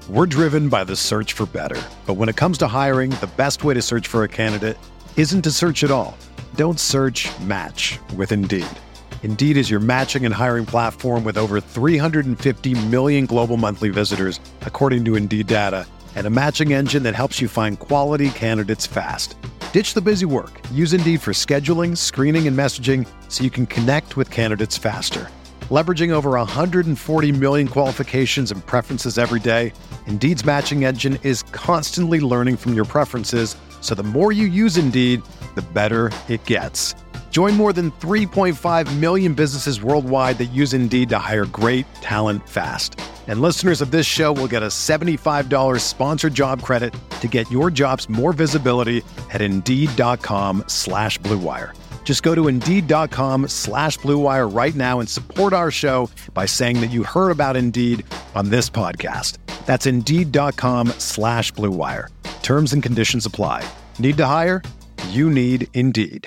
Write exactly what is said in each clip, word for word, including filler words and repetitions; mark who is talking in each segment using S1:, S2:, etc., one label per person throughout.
S1: We're driven by the search for better. But when it comes to hiring, the best way to search for a candidate isn't to search at all. Don't search, match with Indeed. Indeed is your matching and hiring platform with over three hundred fifty million global monthly visitors, according to Indeed data, and a matching engine that helps you find quality candidates fast. Ditch the busy work. Use Indeed for scheduling, screening, and messaging so you can connect with candidates faster. Leveraging over one hundred forty million qualifications and preferences every day, Indeed's matching engine is constantly learning from your preferences, so the more you use Indeed, the better it gets. Join more than three point five million businesses worldwide that use Indeed to hire great talent fast. And listeners of this show will get a seventy-five dollars sponsored job credit to get your jobs more visibility at Indeed.com slash Blue Wire. Just go to Indeed.com slash Blue Wire right now and support our show by saying that you heard about Indeed on this podcast. That's Indeed.com slash Blue Wire. Terms and conditions apply. Need to hire? You need Indeed.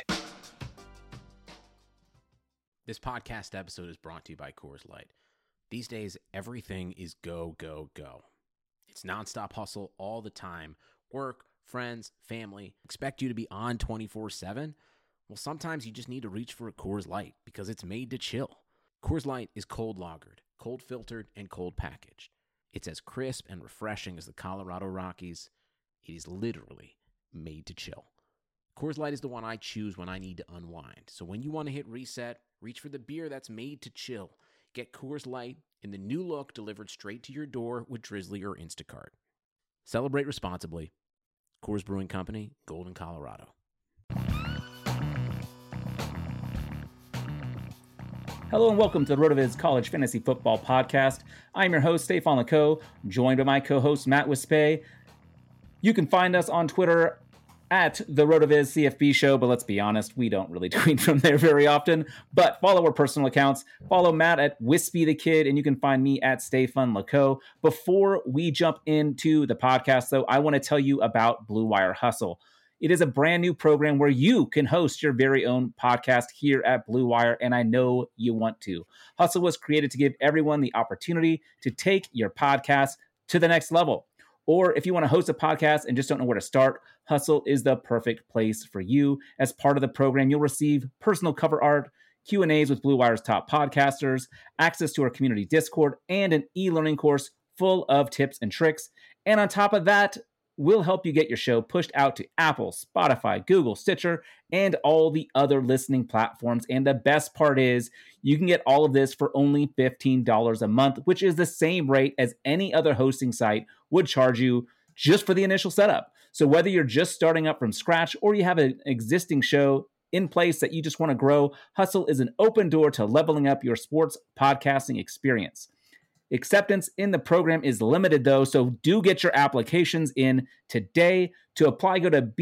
S2: This podcast episode is brought to you by Coors Light. These days, everything is go, go, go. It's nonstop hustle all the time. Work, friends, family, expect you to be on twenty-four seven. Well, sometimes you just need to reach for a Coors Light because it's made to chill. Coors Light is cold lagered, cold filtered, and cold packaged. It's as crisp and refreshing as the Colorado Rockies. It is literally made to chill. Coors Light is the one I choose when I need to unwind. So when you want to hit reset, reach for the beer that's made to chill. Get Coors Light in the new look delivered straight to your door with Drizzly or Instacart. Celebrate responsibly. Coors Brewing Company, Golden, Colorado.
S3: Hello and welcome to the RotoViz College Fantasy Football Podcast. I'm your host, Stefan Leco, joined by my co-host, Matt Wispe. You can find us on Twitter at the RotoViz C F B Show, but let's be honest, we don't really tweet from there very often. But follow our personal accounts. Follow Matt at Wispy the Kid, and you can find me at Stefan Leco. Before we jump into the podcast, though, I want to tell you about Blue Wire Hustle. It is a brand new program where you can host your very own podcast here at Blue Wire, and I know you want to. Hustle was created to give everyone the opportunity to take your podcast to the next level. Or if you want to host a podcast and just don't know where to start, Hustle is the perfect place for you. As part of the program, you'll receive personal cover art, Q and A's with Blue Wire's top podcasters, access to our community Discord, and an e-learning course full of tips and tricks. And on top of that, we'll help you get your show pushed out to Apple, Spotify, Google, Stitcher, and all the other listening platforms. And the best part is you can get all of this for only fifteen dollars a month, which is the same rate as any other hosting site would charge you just for the initial setup. So whether you're just starting up from scratch or you have an existing show in place that you just want to grow, Hustle is an open door to leveling up your sports podcasting experience. Acceptance in the program is limited, though, so do get your applications in today. To apply, go to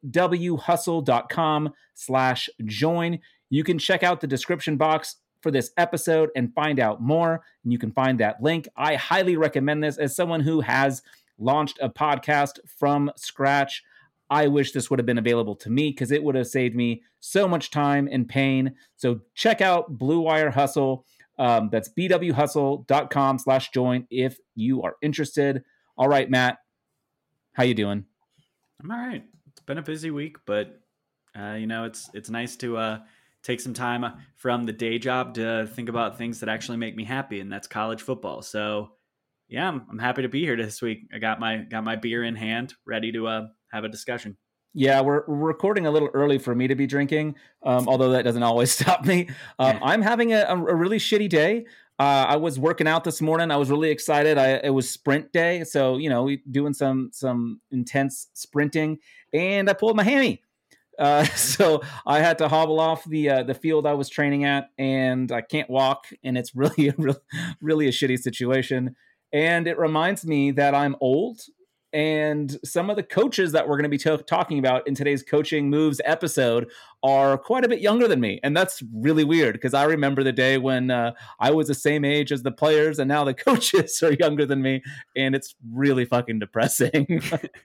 S3: bwhustle.com slash join. You can check out the description box for this episode and find out more, and you can find that link. I highly recommend this as someone who has launched a podcast from scratch. I wish this would have been available to me because it would have saved me so much time and pain. So check out Blue Wire Hustle. Um, that's bwhustle.com slash join if you are interested. All right, Matt, how you doing?
S4: I'm all right. It's been a busy week, but uh, you know, it's it's nice to uh, take some time from the day job to think about things that actually make me happy, and that's college football. So, yeah, I'm, I'm happy to be here this week. I got my got my beer in hand, ready to uh, have a discussion.
S3: Yeah, we're, we're recording a little early for me to be drinking, um, although that doesn't always stop me. Um, I'm having a, a really shitty day. Uh, I was working out this morning. I was really excited. I, it was sprint day, so you know, doing some some intense sprinting, and I pulled my hammy. Uh, so I had to hobble off the uh, the field I was training at, and I can't walk, and it's really, really, really a shitty situation. And it reminds me that I'm old. And some of the coaches that we're going to be t- talking about in today's Coaching Moves episode are quite a bit younger than me. And that's really weird because I remember the day when uh, I was the same age as the players and now the coaches are younger than me. And it's really fucking depressing.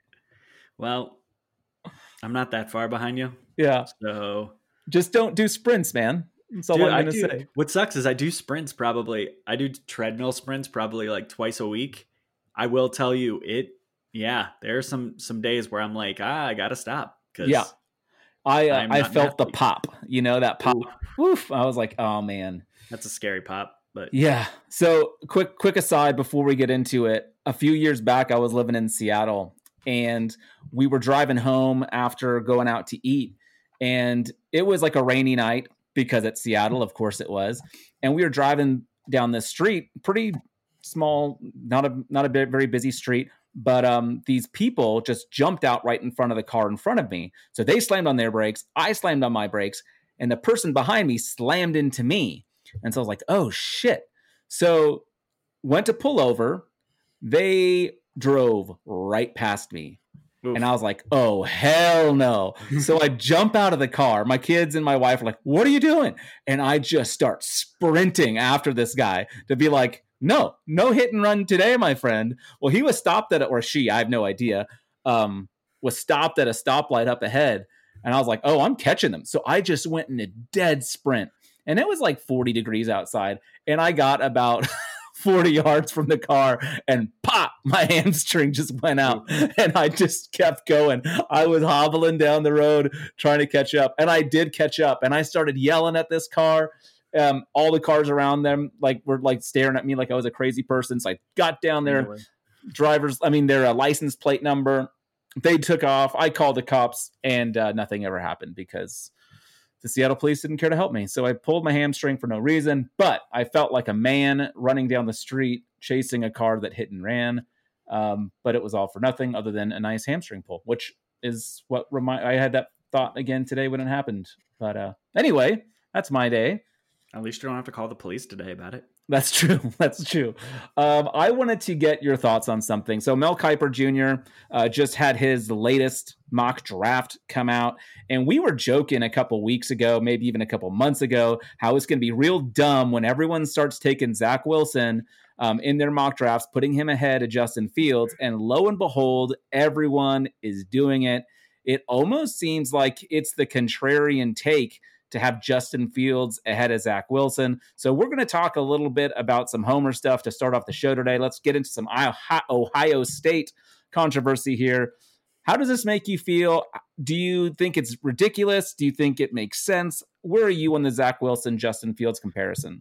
S4: Well, I'm not that far behind you.
S3: Yeah.
S4: So
S3: just don't do sprints, man. That's all
S4: Dude,
S3: I'm going to
S4: do,
S3: say.
S4: What sucks is I do sprints probably. I do treadmill sprints probably like twice a week. I will tell you it. Yeah, there are some some days where I'm like, ah, I gotta stop.
S3: Yeah, I uh, I felt the
S4: athlete.
S3: pop. You know that pop. Ooh. Oof! I was like, oh man,
S4: that's a scary pop. But
S3: yeah. So quick quick aside before we get into it. A few years back, I was living in Seattle, and we were driving home after going out to eat, and it was like a rainy night because it's Seattle, of course it was, and we were driving down this street, pretty small, not a not a bit, very busy street. But um, these people just jumped out right in front of the car in front of me. So they slammed on their brakes. I slammed on my brakes. And the person behind me slammed into me. And so I was like, oh, shit. So went to pull over. They drove right past me. Oof. And I was like, oh, hell no. So I jump out of the car. My kids and my wife are like, what are you doing? And I just start sprinting after this guy to be like, No, no hit and run today, my friend. Well, he was stopped at, or she, I have no idea, um, was stopped at a stoplight up ahead. And I was like, oh, I'm catching them. So I just went in a dead sprint. And it was like forty degrees outside. And I got about forty yards from the car and pop, my hamstring just went out. And I just kept going. I was hobbling down the road trying to catch up. And I did catch up. And I started yelling at this car. Um, all the cars around them like were like staring at me like I was a crazy person. So I got down their no drivers, I mean their uh, license plate number. They took off. I called the cops, and uh, nothing ever happened because the Seattle police didn't care to help me. So I pulled my hamstring for no reason, but I felt like a man running down the street chasing a car that hit and ran. Um, but it was all for nothing other than a nice hamstring pull, which is what remind I had that thought again today when it happened. But uh, anyway, that's my day.
S4: At least you don't have to call the police today about it.
S3: That's true. That's true. Um, I wanted to get your thoughts on something. So Mel Kiper Junior Uh, just had his latest mock draft come out, and we were joking a couple weeks ago, maybe even a couple months ago, how it's going to be real dumb when everyone starts taking Zach Wilson um, in their mock drafts, putting him ahead of Justin Fields, and lo and behold, everyone is doing it. It almost seems like it's the contrarian take to have Justin Fields ahead of Zach Wilson. So we're going to talk a little bit about some Homer stuff to start off the show today. Let's get into some Ohio State controversy here. How does this make you feel? Do you think it's ridiculous? Do you think it makes sense? Where are you on the Zach Wilson, Justin Fields comparison?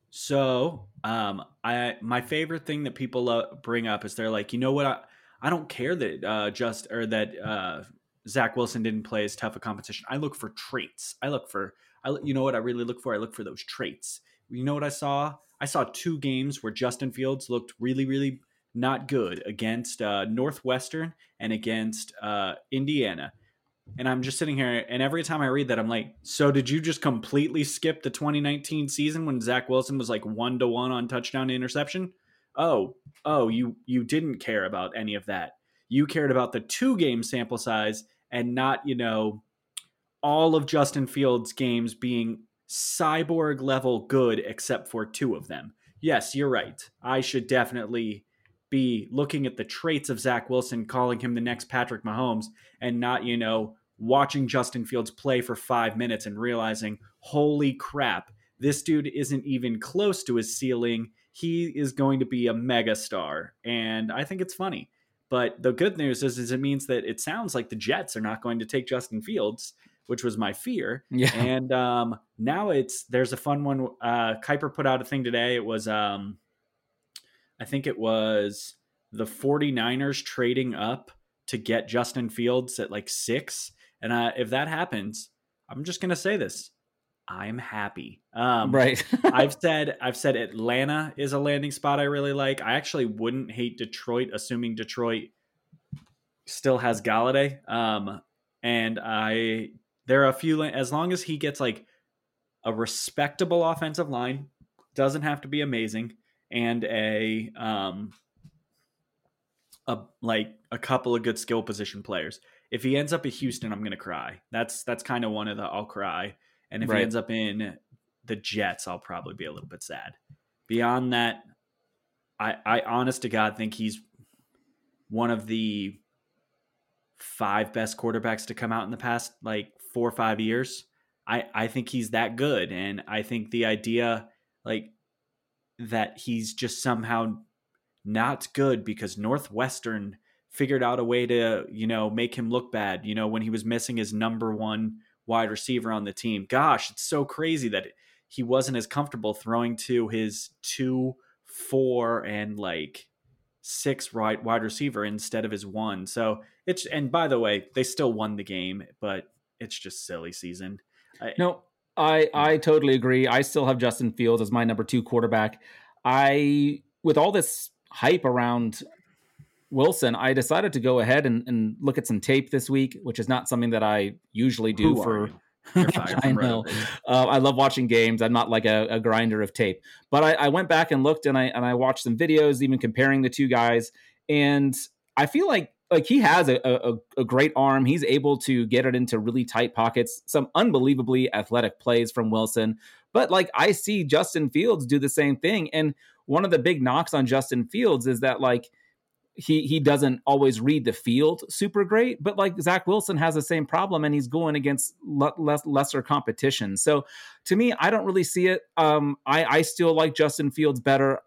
S4: So um, I my favorite thing that people uh, bring up is they're like, you know what? I, I don't care that uh, just or that uh, Zach Wilson didn't play as tough a competition. I look for traits. I look for, I, you know what I really look for? I look for those traits. You know what I saw? I saw two games where Justin Fields looked really, really not good against uh, Northwestern and against uh, Indiana. And I'm just sitting here, and every time I read that, I'm like, so did you just completely skip the twenty nineteen season when Zach Wilson was like one to one on touchdown to interception? Oh, oh, you you didn't care about any of that. You cared about the two game sample size and not, you know, all of Justin Fields' games being cyborg level good except for two of them. Yes, you're right. I should definitely be looking at the traits of Zach Wilson, calling him the next Patrick Mahomes, and not, you know, watching Justin Fields play for five minutes and realizing, holy crap, this dude isn't even close to his ceiling. He is going to be a mega star. And I think it's funny. But the good news is, is it means that it sounds like the Jets are not going to take Justin Fields, which was my fear.
S3: Yeah.
S4: And um, now it's, there's a fun one. Uh, Kiper put out a thing today. It was, um, I think it was the 49ers trading up to get Justin Fields at like six. And uh, if that happens, I'm just going to say this. I'm happy. Um,
S3: right.
S4: I've said, I've said Atlanta is a landing spot I really like. I actually wouldn't hate Detroit, assuming Detroit still has Galladay. Um, and I, there are a few, as long as he gets like a respectable offensive line, doesn't have to be amazing, and a, um, a, like a couple of good skill position players. If he ends up at Houston, I'm going to cry. That's, that's kind of one of the, I'll cry. And if right. he ends up in the Jets, I'll probably be a little bit sad. Beyond that, I, I honest to God think he's one of the five best quarterbacks to come out in the past like four or five years. I, I think he's that good. And I think the idea like that he's just somehow not good because Northwestern figured out a way to, you know, make him look bad, you know, when he was missing his number one wide receiver on the team. Gosh, it's so crazy that he wasn't as comfortable throwing to his two, four, and like six right wide receiver instead of his one. So it's, and by the way, they still won the game, but it's just silly season. I,
S3: no, I, I totally agree. I still have Justin Fields as my number two quarterback. I, with all this hype around Wilson, I decided to go ahead and, and look at some tape this week, which is not something that I usually do.
S4: Who
S3: for.
S4: I
S3: know. Uh, I love watching games. I'm not like a, a grinder of tape, but I, I went back and looked and I and I watched some videos, even comparing the two guys. And I feel like like he has a, a, a great arm. He's able to get it into really tight pockets. Some unbelievably athletic plays from Wilson. But like I see Justin Fields do the same thing. And one of the big knocks on Justin Fields is that like. He he doesn't always read the field super great, but like Zach Wilson has the same problem and he's going against le- less, lesser competition. So to me, I don't really see it. Um, I, I still like Justin Fields better.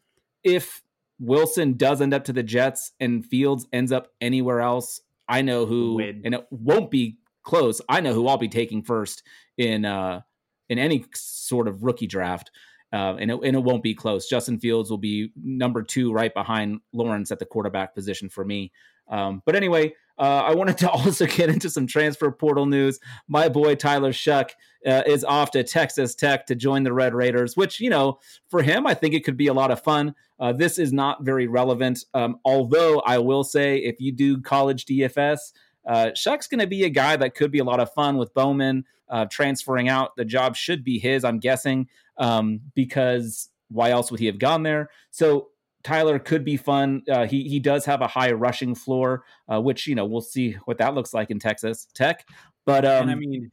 S3: If Wilson does end up to the Jets and Fields ends up anywhere else, I know who,
S4: Win.
S3: and it won't be close. I know who I'll be taking first in uh, in any sort of rookie draft. Uh, and, it, and it won't be close. Justin Fields will be number two right behind Lawrence at the quarterback position for me. Um, but anyway, uh, I wanted to also get into some transfer portal news. My boy Tyler Shough uh, is off to Texas Tech to join the Red Raiders, which, you know, for him, I think it could be a lot of fun. Uh, this is not very relevant. Um, although I will say if you do college D F S, uh, Shough's going to be a guy that could be a lot of fun with Bowman uh, transferring out. The job should be his, I'm guessing. Um, because why else would he have gone there? So Tyler could be fun. Uh, he he does have a high rushing floor, uh, which, you know, we'll see what that looks like in Texas Tech. But um,
S4: and I mean,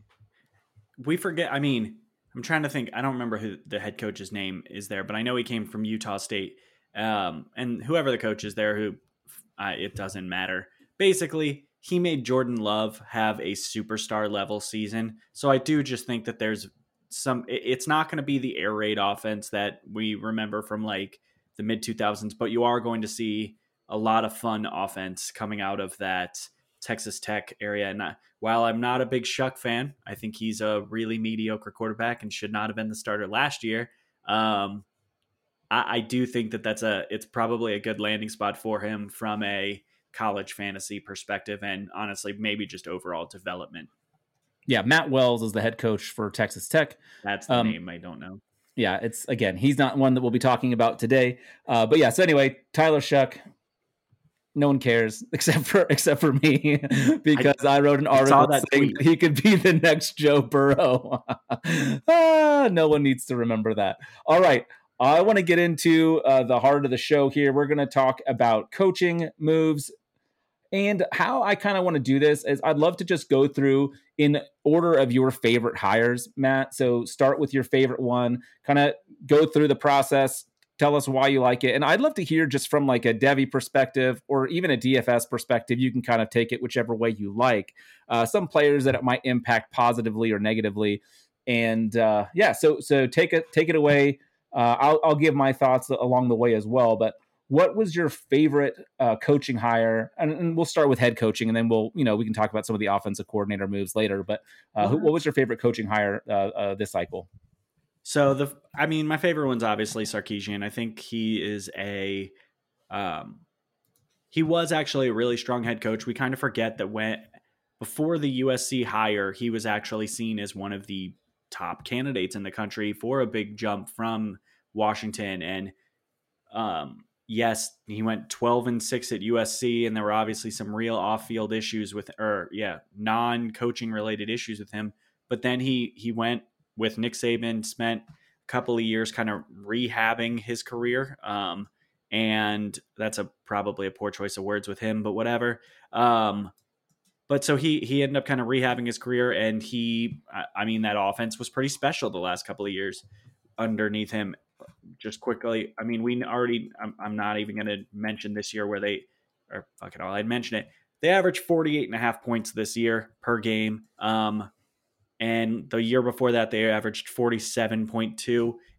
S4: we forget. I mean, I'm trying to think. I don't remember who the head coach's name is there, but I know he came from Utah State. Um, and whoever the coach is there, who uh, it doesn't matter. Basically, he made Jordan Love have a superstar level season. So I do just think that there's some, it's not going to be the air raid offense that we remember from like the mid two thousands, but you are going to see a lot of fun offense coming out of that Texas Tech area. And I, while I'm not a big Shough fan, I think he's a really mediocre quarterback and should not have been the starter last year. Um, I, I do think that that's a, it's probably a good landing spot for him from a college fantasy perspective. And honestly, maybe just overall development.
S3: Yeah, Matt Wells is the head coach for Texas Tech.
S4: That's the
S3: um,
S4: name. I don't know.
S3: Yeah, it's, again, he's not one that we'll be talking about today. Uh, but yeah, so anyway, Tyler Shough, no one cares except for except for me because I, I wrote an article that saying that he could be the next Joe Burrow. ah, no one needs to remember that. All right, I want to get into uh, the heart of the show here. We're going to talk about coaching moves. And how I kind of want to do this is I'd love to just go through in order of your favorite hires, Matt. So start with your favorite one, kind of go through the process, tell us why you like it. And I'd love to hear just from like a Devy perspective or even a D F S perspective. You can kind of take it whichever way you like. Uh, some players that it might impact positively or negatively. And uh, yeah, so so take it take it away. Uh, I'll, I'll give my thoughts along the way as well. But what was your favorite uh, coaching hire? And, and we'll start with head coaching, and then we'll, you know, we can talk about some of the offensive coordinator moves later. But uh, who, what was your favorite coaching hire uh, uh, this cycle?
S4: So the, I mean, my favorite one's obviously Sarkisian. I think he is a, um, he was actually a really strong head coach. We kind of forget that when before the U S C hire, he was actually seen as one of the top candidates in the country for a big jump from Washington. And um, yes, he went twelve and six at U S C, and there were obviously some real off-field issues with, or yeah, non-coaching related issues with him. But then he he went with Nick Saban, spent a couple of years kind of rehabbing his career. Um, and that's a probably a poor choice of words with him, but whatever. Um, but so he he ended up kind of rehabbing his career, and he, I mean, that offense was pretty special the last couple of years underneath him. Just quickly, I mean, we already, I'm, I'm not even going to mention this year where they, or fuck it all, I'd mention it. They averaged forty-eight and a half points this year per game. Um, and the year before that, they averaged forty-seven point two.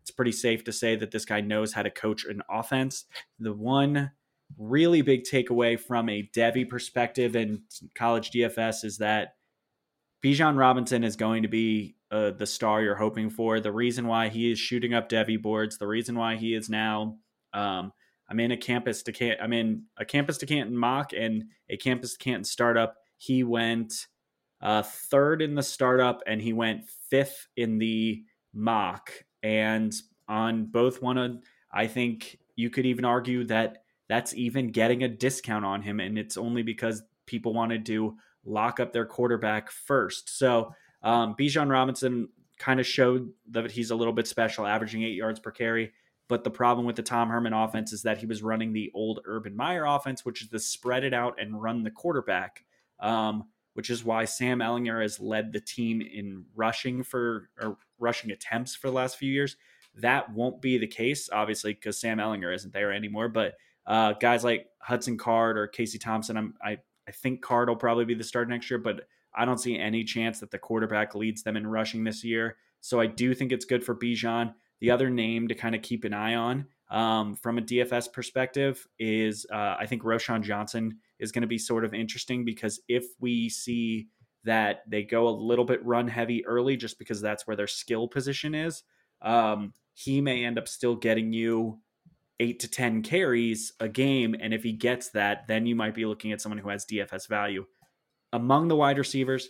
S4: it's pretty safe to say that this guy knows how to coach an offense. The one really big takeaway from a Devy perspective and college D F S is that Bijan Robinson is going to be uh, the star you're hoping for. The reason why he is shooting up Devy boards, the reason why he is now, um, I'm in a campus to Canton, I'm in a campus to Canton mock and a campus to Canton startup. He went uh, third in the startup and he went fifth in the mock. And on both one of, I think you could even argue that that's even getting a discount on him. And it's only because people wanted to lock up their quarterback first. So um, Bijan Robinson kind of showed that he's a little bit special, averaging eight yards per carry. But the problem with the Tom Herman offense is that he was running the old Urban Meyer offense, which is to spread it out and run the quarterback, um, which is why Sam Ehlinger has led the team in rushing for or rushing attempts for the last few years. That won't be the case, obviously, because Sam Ehlinger isn't there anymore. But uh, guys like Hudson Card or Casey Thompson, I'm, I I think Card will probably be the starter next year, but I don't see any chance that the quarterback leads them in rushing this year. So I do think it's good for Bijan. The other name to kind of keep an eye on um, from a D F S perspective is uh, I think Roschon Johnson is going to be sort of interesting because if we see that they go a little bit run heavy early just because that's where their skill position is, um, he may end up still getting you eight to ten carries a game. And if he gets that, then you might be looking at someone who has D F S value. Among the wide receivers,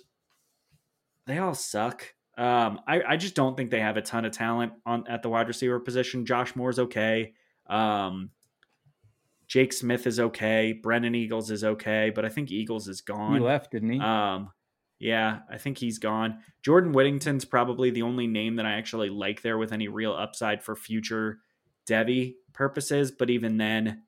S4: they all suck. Um, I, I just don't think they have a ton of talent on at the wide receiver position. Josh Moore's okay. Um, Jake Smith is okay. Brennan Eagles is okay, but I think Eagles is gone.
S3: He left, didn't he?
S4: Um, yeah, I think he's gone. Jordan Whittington's probably the only name that I actually like there with any real upside for future Devy purposes, but even then,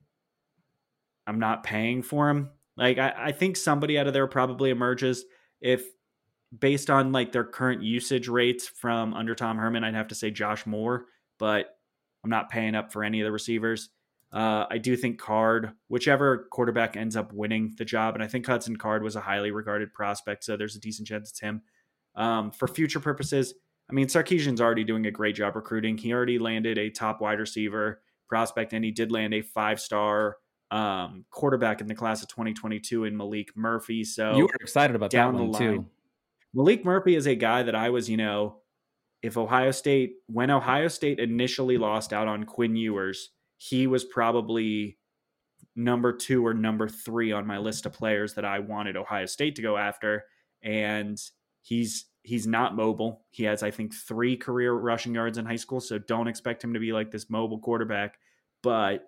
S4: I'm not paying for him. Like, I, I think somebody out of there probably emerges. If based on like their current usage rates from under Tom Herman, I'd have to say Josh Moore, but I'm not paying up for any of the receivers. Uh, I do think Card, whichever quarterback ends up winning the job, and I think Hudson Card was a highly regarded prospect, so there's a decent chance it's him. Um, for future purposes, I mean, Sarkisian's already doing a great job recruiting. He already landed a top wide receiver prospect, and he did land a five-star um, quarterback in the class of twenty twenty-two in Malik Murphy. So
S3: you were excited about
S4: down
S3: that one
S4: the line,
S3: too.
S4: Malik Murphy is a guy that I was, you know, if Ohio State, when Ohio State initially lost out on Quinn Ewers, he was probably number two or number three on my list of players that I wanted Ohio State to go after. And he's he's not mobile. He has, I think, three career rushing yards in high school, so don't expect him to be like this mobile quarterback. But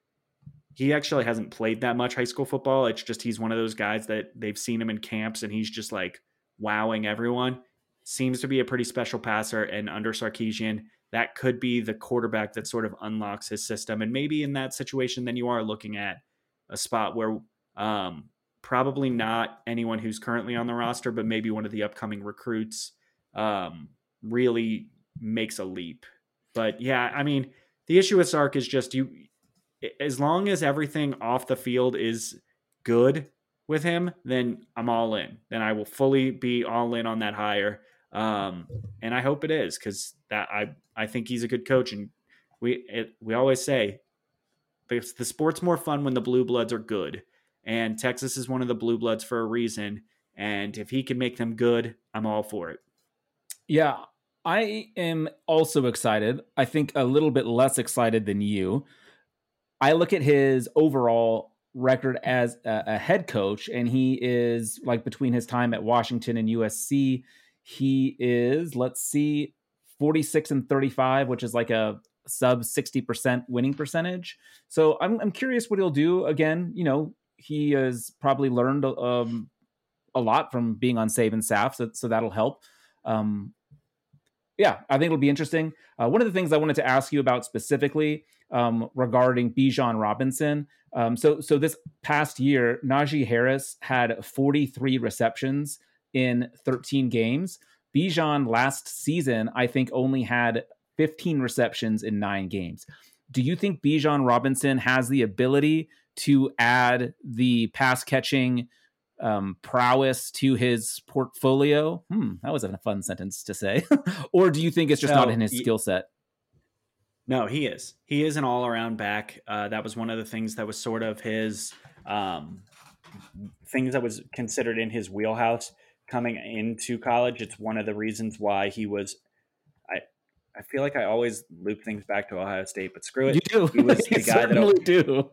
S4: he actually hasn't played that much high school football. It's just he's one of those guys that they've seen him in camps, and he's just like wowing everyone. Seems to be a pretty special passer, and under Sarkisian, that could be the quarterback that sort of unlocks his system. And maybe in that situation, then you are looking at a spot where um, probably not anyone who's currently on the roster, but maybe one of the upcoming recruits um, really makes a leap. But yeah, I mean, the issue with Sark is just you, as long as everything off the field is good with him, then I'm all in. Then I will fully be all in on that hire. Um, and I hope it is, because that I, I think he's a good coach, and we it, we always say the, the sport's more fun when the blue bloods are good, and Texas is one of the blue bloods for a reason. And if he can make them good, I'm all for it.
S3: Yeah, I am also excited. I think a little bit less excited than you. I look at his overall record as a, a head coach, and he is like between his time at Washington and U S C. He is, let's see, forty-six and thirty-five, which is like a sub sixty percent winning percentage. So I'm I'm curious what he'll do. Again, you know, he has probably learned um, a lot from being on Saban's staff, so, so that'll help. Um, yeah, I think it'll be interesting. Uh, one of the things I wanted to ask you about specifically um, regarding Bijan Robinson. Um, so, so this past year, Najee Harris had forty-three receptions in thirteen games. Bijan last season, I think, only had fifteen receptions in nine games. Do you think Bijan Robinson has the ability to add the pass catching um, prowess to his portfolio? Hmm, that was a fun sentence to say. Or do you think it's just
S4: no,
S3: not in his skill set?
S4: No, he is. He is an all-around back. Uh, that was one of the things that was sort of his um, things that was considered in his wheelhouse coming into college. It's one of the reasons why he was. I I feel like I always loop things back to Ohio State, but screw it.
S3: You do.
S4: He was
S3: you
S4: the guy
S3: certainly
S4: that
S3: do.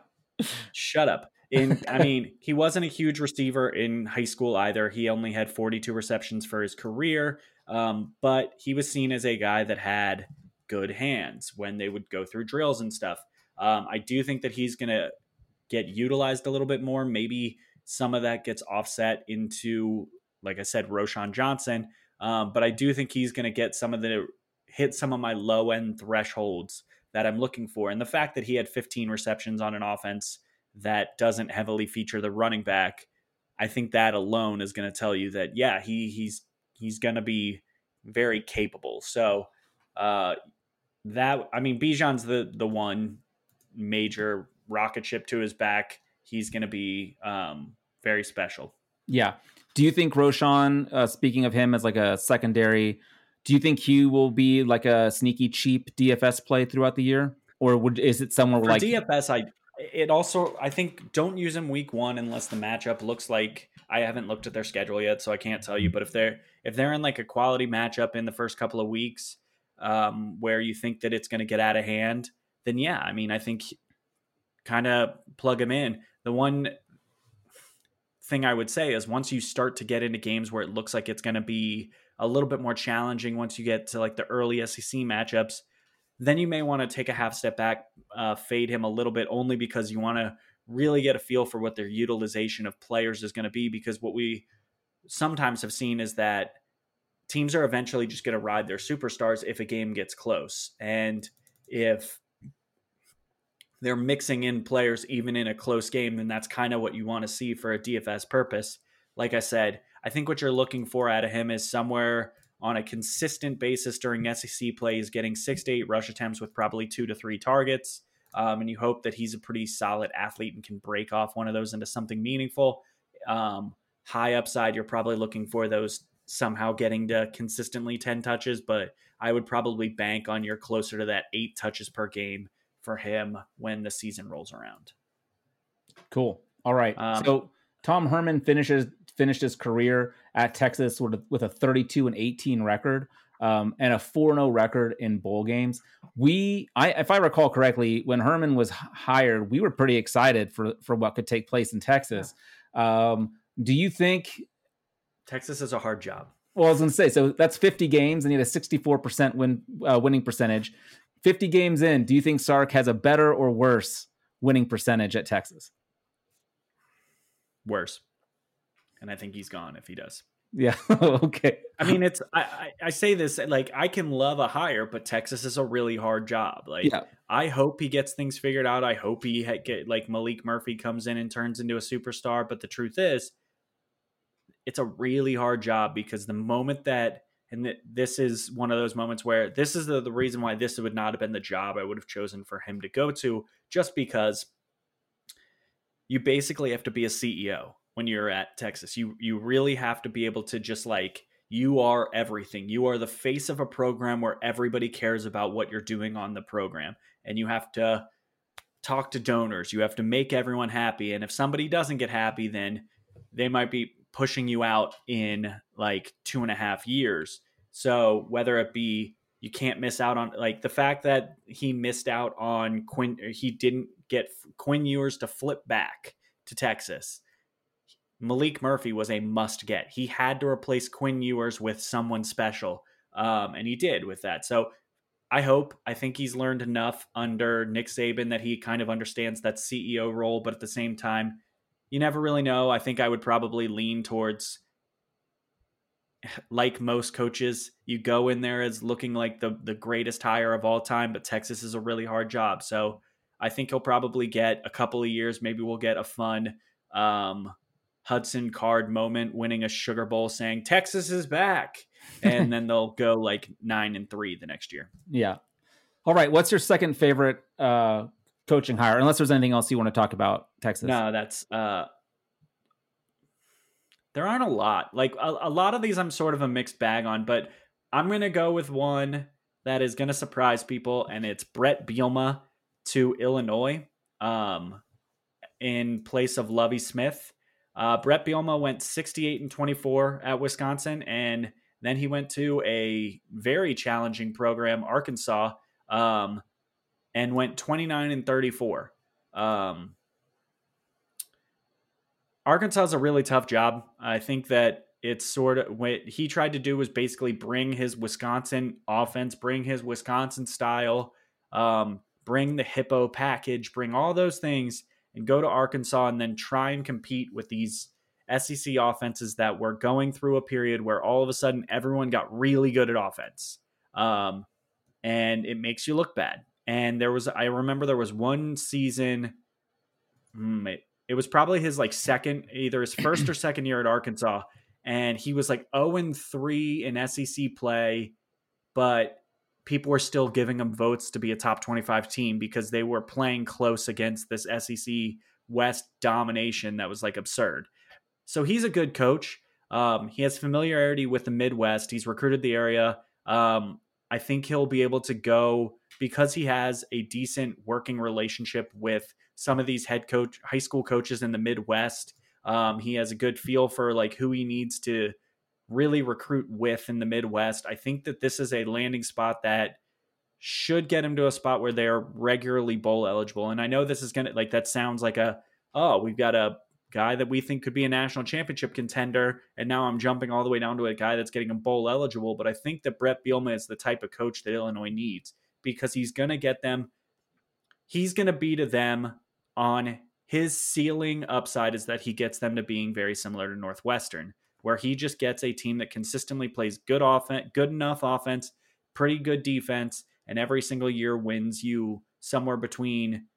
S4: Shut up. In I mean, he wasn't a huge receiver in high school either. He only had forty-two receptions for his career, um, but he was seen as a guy that had good hands when they would go through drills and stuff. Um, I do think that he's going to get utilized a little bit more. Maybe some of that gets offset into, like I said, Roschon Johnson. Um, but I do think he's going to get some of the hit some of my low end thresholds that I'm looking for. And the fact that he had fifteen receptions on an offense that doesn't heavily feature the running back, I think that alone is going to tell you that, yeah, he he's he's going to be very capable. So uh, that, I mean, Bijan's the the one major rocket ship to his back. He's going to be um, very special.
S3: Yeah. Do you think Roschon, uh, speaking of him as like a secondary, do you think he will be like a sneaky cheap D F S play throughout the year? Or would is it somewhere
S4: For
S3: like
S4: D F S, I it also I think don't use him week one unless the matchup looks like, I haven't looked at their schedule yet, so I can't tell you. But if they're if they're in like a quality matchup in the first couple of weeks, um, where you think that it's going to get out of hand, then yeah, I mean, I think kind of plug him in. The one thing I would say is once you start to get into games where it looks like it's going to be a little bit more challenging, once you get to like the early S E C matchups, then you may want to take a half step back, uh, fade him a little bit, only because you want to really get a feel for what their utilization of players is going to be. Because what we sometimes have seen is that teams are eventually just going to ride their superstars if a game gets close. And if they're mixing in players even in a close game, then that's kind of what you want to see for a D F S purpose. Like I said, I think what you're looking for out of him is somewhere on a consistent basis during S E C play is getting six to eight rush attempts with probably two to three targets. Um, and you hope that he's a pretty solid athlete and can break off one of those into something meaningful. Um, high upside, you're probably looking for those somehow getting to consistently ten touches, but I would probably bank on you're closer to that eight touches per game for him when the season rolls around.
S3: Cool. All right. Um, so Tom Herman finishes finished his career at Texas with a, with a thirty-two and eighteen record um, and a four and oh record in bowl games. We, I, if I recall correctly, when Herman was hired, we were pretty excited for, for what could take place in Texas. Yeah. Um, do you think
S4: Texas is a hard job?
S3: Well, I was going to say, so that's fifty games and he had a sixty-four percent win uh, winning percentage. fifty games in, do you think Sark has a better or worse winning percentage at Texas?
S4: Worse. And I think he's gone if he does.
S3: Yeah. Okay.
S4: I mean, it's, I, I, I say this, like, I can love a hire, but Texas is a really hard job. Like, yeah. I hope he gets things figured out. I hope he ha- get like Malik Murphy comes in and turns into a superstar. But the truth is, it's a really hard job because the moment that, and th- this is one of those moments where this is the, the reason why this would not have been the job I would have chosen for him to go to, just because you basically have to be a C E O when you're at Texas. You you really have to be able to just like, you are everything. You are the face of a program where everybody cares about what you're doing on the program. And you have to talk to donors. You have to make everyone happy. And if somebody doesn't get happy, then they might be pushing you out in like two and a half years. So whether it be, you can't miss out on, like, the fact that he missed out on Quinn, he didn't get Quinn Ewers to flip back to Texas. Malik Murphy was a must get. He had to replace Quinn Ewers with someone special. Um, and he did with that. So I hope, I think he's learned enough under Nick Saban that he kind of understands that C E O role, but at the same time, you never really know. I think I would probably lean towards, like most coaches, you go in there as looking like the, the greatest hire of all time, but Texas is a really hard job. So I think he'll probably get a couple of years. Maybe we'll get a fun um, Hudson Card moment, winning a Sugar Bowl saying Texas is back. And then they'll go like nine and three the next year.
S3: Yeah. All right. What's your second favorite uh, coaching hire? Unless there's anything else you want to talk about Texas.
S4: No, that's uh, there aren't a lot. Like a, a lot of these I'm sort of a mixed bag on, but I'm going to go with one that is going to surprise people, and it's Brett Bielema to Illinois um, in place of Lovie Smith. Uh, Brett Bielema went sixty-eight and twenty-four at Wisconsin, and then he went to a very challenging program, Arkansas, um, and went twenty-nine and thirty-four. Um, Arkansas is a really tough job. I think that it's sort of what he tried to do was basically bring his Wisconsin offense, bring his Wisconsin style, um, bring the hippo package, bring all those things and go to Arkansas and then try and compete with these S E C offenses that were going through a period where all of a sudden everyone got really good at offense. Um, and it makes you look bad. And there was, I remember there was one season, it, it was probably his like second, either his first or second year at Arkansas. And he was like oh and three in S E C play, but people were still giving him votes to be a top twenty-five team because they were playing close against this S E C West domination that was like absurd. So he's a good coach. Um, he has familiarity with the Midwest. He's recruited the area. Um, I think he'll be able to go because he has a decent working relationship with some of these head coach, high school coaches in the Midwest. Um, he has a good feel for like who he needs to really recruit with in the Midwest. I think that this is a landing spot that should get him to a spot where they're regularly bowl eligible. And I know this is going to like, that sounds like a, oh, we've got a guy that we think could be a national championship contender. And now I'm jumping all the way down to a guy that's getting a bowl eligible. But I think that Brett Bielema is the type of coach that Illinois needs because he's going to get them. He's going to be to them on his ceiling upside is that he gets them to being very similar to Northwestern, where he just gets a team that consistently plays good offense, good enough offense, pretty good defense, and every single year wins you somewhere between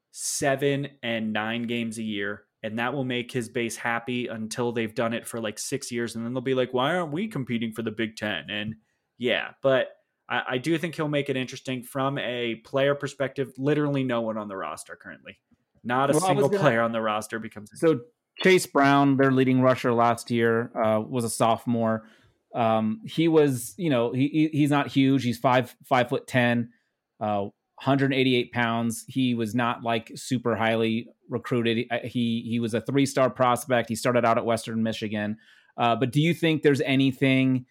S4: seven and nine games a year. And that will make his base happy until they've done it for like six years. And then they'll be like, why aren't we competing for the Big Ten? And yeah, but I, I do think he'll make it interesting from a player perspective. Literally no one on the roster currently. Not a well, single gonna, player on the roster becomes.
S3: So Chase Brown, their leading rusher last year, uh, was a sophomore. Um, he was, you know, he he's not huge. He's five five foot ten, uh, one hundred eighty-eight pounds. He was not like super highly recruited. He he was a three star prospect. He started out at Western Michigan. Uh, but do you think there's anything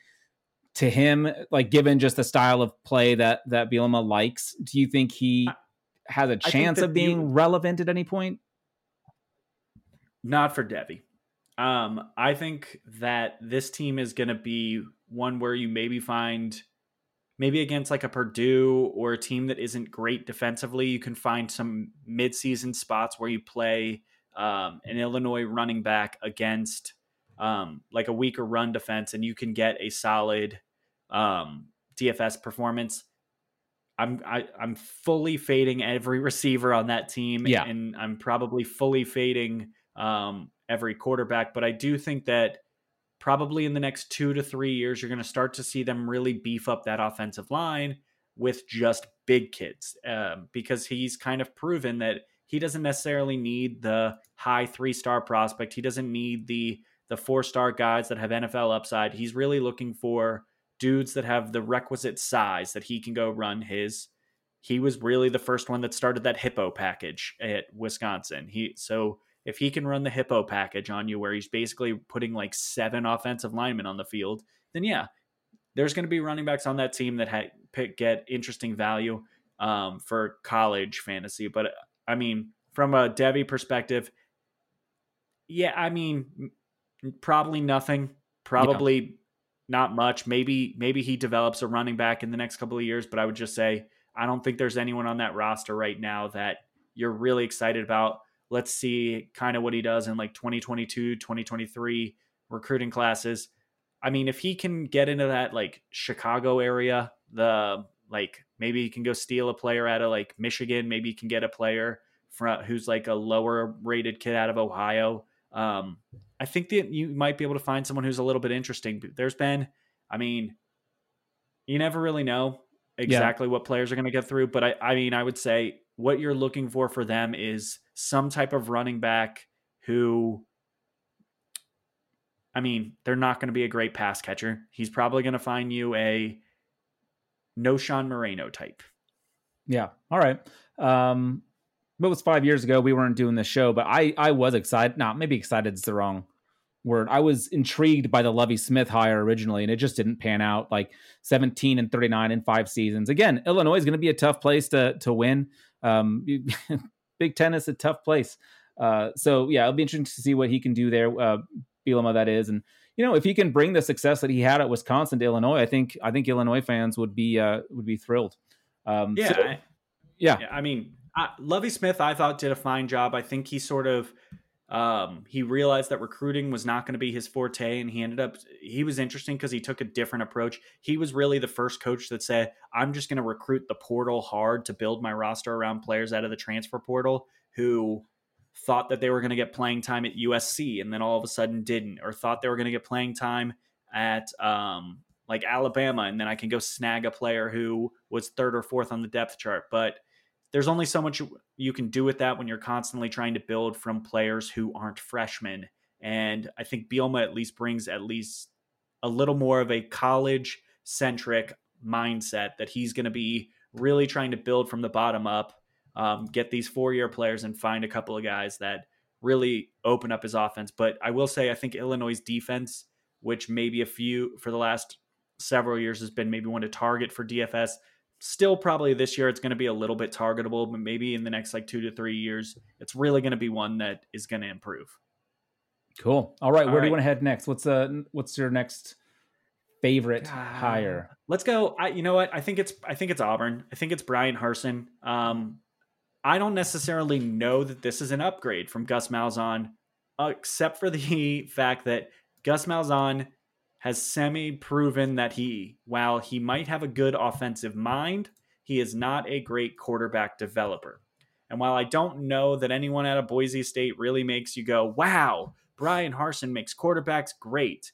S3: to him, like given just the style of play that that Bielema likes? Do you think he has a chance of being you, relevant at any point?
S4: Not for Devy. Um, I think that this team is going to be one where you maybe find, maybe against like a Purdue or a team that isn't great defensively, you can find some midseason spots where you play um, an Illinois running back against um, like a weaker run defense, and you can get a solid um, D F S performance. I'm I, I'm fully fading every receiver on that team,
S3: yeah.
S4: and I'm probably fully fading um, every quarterback. But I do think that probably in the next two to three years, you're going to start to see them really beef up that offensive line with just big kids, um, because he's kind of proven that he doesn't necessarily need the high three-star prospect. He doesn't need the the four-star guys that have N F L upside. He's really looking for dudes that have the requisite size that he can go run his. He was really the first one that started that hippo package at Wisconsin. He so if he can run the hippo package on you where he's basically putting like seven offensive linemen on the field, then yeah, there's going to be running backs on that team that ha- pick, get interesting value um, for college fantasy. But I mean, from a Devy perspective, yeah, I mean, probably nothing, probably yeah. not much. Maybe, maybe he develops a running back in the next couple of years, but I would just say, I don't think there's anyone on that roster right now that you're really excited about. Let's see kind of what he does in like twenty twenty-two, twenty twenty-three recruiting classes. I mean, if he can get into that like Chicago area, the like maybe he can go steal a player out of like Michigan. Maybe he can get a player from who's like a lower rated kid out of Ohio. Um, I think that you might be able to find someone who's a little bit interesting. There's been, I mean, you never really know exactly yeah. what players are going to get through. But I, I mean, I would say what you're looking for for them is some type of running back who, I mean, they're not going to be a great pass catcher. He's probably going to find you a no Sean Moreno type.
S3: Yeah. All right. Um, it was five years ago. We weren't doing this show, but I, I was excited. No, maybe excited is the wrong word. I was intrigued by the Lovie Smith hire originally, and it just didn't pan out. Like seventeen and thirty-nine in five seasons. Again, Illinois is going to be a tough place to to win. Um, Big Ten is a tough place. Uh, so yeah, it'll be interesting to see what he can do there. Uh, Bielema, that is, and you know, if he can bring the success that he had at Wisconsin to Illinois, I think I think Illinois fans would be uh, would be thrilled. Um,
S4: yeah,
S3: so,
S4: I,
S3: yeah,
S4: yeah. I mean, uh, Lovie Smith, I thought did a fine job. I think he sort of um, he realized that recruiting was not going to be his forte, and he ended up. He was interesting because he took a different approach. He was really the first coach that said, "I'm just going to recruit the portal hard to build my roster around players out of the transfer portal who." Thought that they were going to get playing time at U S C and then all of a sudden didn't, or thought they were going to get playing time at um, like Alabama and then I can go snag a player who was third or fourth on the depth chart. But there's only so much you can do with that when you're constantly trying to build from players who aren't freshmen. And I think Bielema at least brings at least a little more of a college centric mindset that he's going to be really trying to build from the bottom up. Um, get these four-year players and find a couple of guys that really open up his offense. But I will say, I think Illinois' defense, which maybe a few for the last several years has been maybe one to target for D F S, still probably this year it's going to be a little bit targetable, but maybe in the next like two to three years, it's really going to be one that is going to improve.
S3: Cool. All right.
S4: All
S3: Where
S4: right.
S3: do you want to head next? What's uh what's your next favorite
S4: Uh,
S3: hire?
S4: Let's go. I, you know what? I think it's, I think it's Auburn. I think it's Brian Harsin. Um, I don't necessarily know that this is an upgrade from Gus Malzahn, uh, except for the fact that Gus Malzahn has semi-proven that he, while he might have a good offensive mind, he is not a great quarterback developer. And while I don't know that anyone out of Boise State really makes you go, wow, Brian Harsin makes quarterbacks great,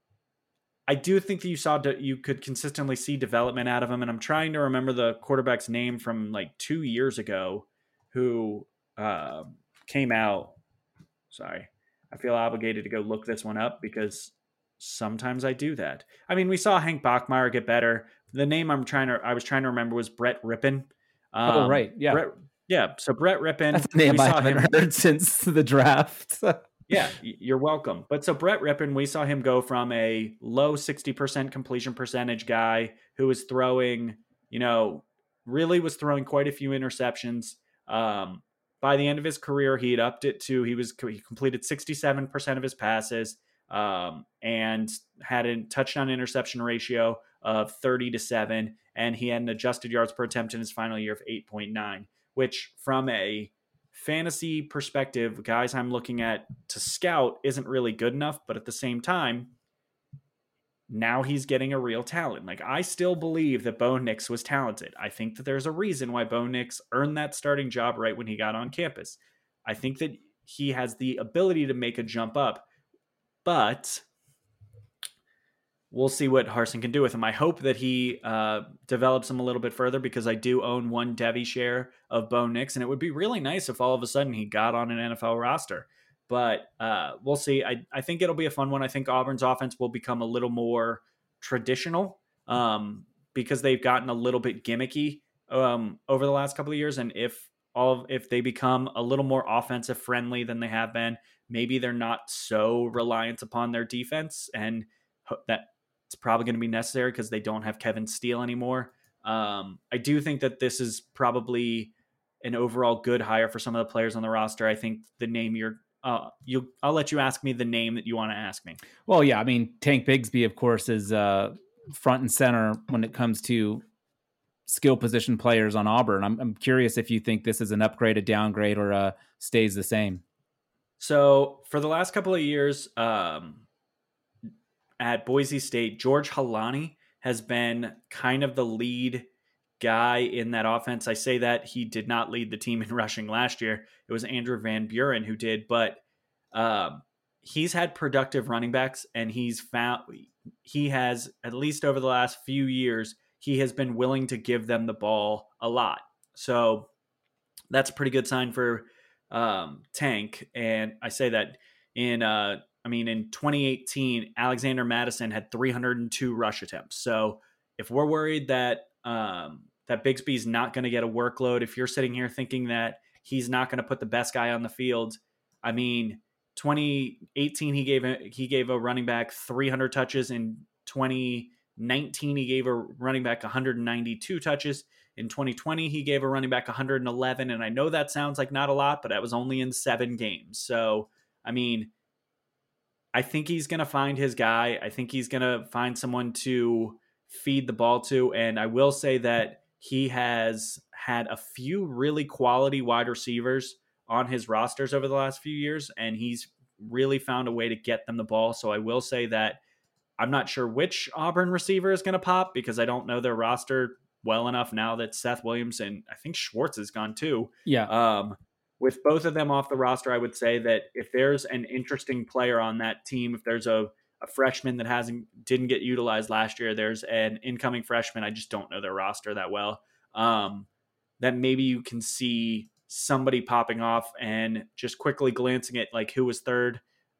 S4: I do think that you saw de- you could consistently see development out of him. And I'm trying to remember the quarterback's name from like two years ago who uh, came out. Sorry, I feel obligated to go look this one up because sometimes I do that. I mean, we saw Hank Bachmeier get better. The name I'm trying to, I was trying to remember was Brett Rippon. Um,
S3: oh, right. Yeah.
S4: Brett, yeah. So Brett Rippon.
S3: That's a name
S4: we
S3: I
S4: saw
S3: haven't
S4: him,
S3: heard since the draft.
S4: Yeah, you're welcome. But so Brett Rippon, we saw him go from a low sixty percent completion percentage guy who was throwing, you know, really was throwing quite a few interceptions. Um, by the end of his career, he had upped it to, he was, he completed sixty-seven percent of his passes um, and had a touchdown interception ratio of thirty to seven. And he had an adjusted yards per attempt in his final year of eight point nine, which from a fantasy perspective, guys I'm looking at to scout isn't really good enough, but at the same time, now he's getting a real talent. Like, I still believe that Bo Nix was talented. I think that there's a reason why Bo Nix earned that starting job right when he got on campus. I think that he has the ability to make a jump up, but we'll see what Harsin can do with him. I hope that he uh, develops him a little bit further because I do own one Devy share of Bo Nix, and it would be really nice if all of a sudden he got on an N F L roster. But uh, we'll see. I, I think it'll be a fun one. I think Auburn's offense will become a little more traditional um, because they've gotten a little bit gimmicky um, over the last couple of years. And if all if they become a little more offensive friendly than they have been, maybe they're not so reliant upon their defense, and that it's probably going to be necessary because they don't have Kevin Steele anymore. Um, I do think that this is probably an overall good hire for some of the players on the roster. I think the name you're, uh, you, I'll let you ask me the name that you want to ask me.
S3: Well, yeah, I mean, Tank Bigsby, of course, is uh, front and center when it comes to skill position players on Auburn. I'm, I'm curious if you think this is an upgrade, a downgrade, or uh, stays the same.
S4: So for the last couple of years, um, at Boise State, George Halani has been kind of the lead guy in that offense. I say that he did not lead the team in rushing last year. It was Andrew Van Buren who did, but um, he's had productive running backs, and he's found he has, at least over the last few years, he has been willing to give them the ball a lot. So that's a pretty good sign for um, Tank. And I say that in uh, I mean, in twenty eighteen, Alexander Madison had three hundred two rush attempts. So if we're worried that um, that Bigsby's not going to get a workload. If you're sitting here thinking that he's not going to put the best guy on the field, I mean, twenty eighteen he gave a, he gave a running back three hundred touches. In twenty nineteen he gave a running back one hundred ninety-two touches. In twenty twenty he gave a running back one hundred eleven, and I know that sounds like not a lot, but that was only in seven games. So, I mean, I think he's going to find his guy. I think he's going to find someone to feed the ball to, and I will say that he has had a few really quality wide receivers on his rosters over the last few years, and he's really found a way to get them the ball. So I will say that I'm not sure which Auburn receiver is going to pop because I don't know their roster well enough now that Seth Williams and I think Schwartz is gone too.
S3: Yeah.
S4: Um, with both of them off the roster, I would say that if there's an interesting player on that team, if there's a, a freshman that hasn't didn't get utilized last year, there's an incoming freshman, I just don't know their roster that well, um, that maybe you can see somebody popping off and just quickly glancing at like who was third.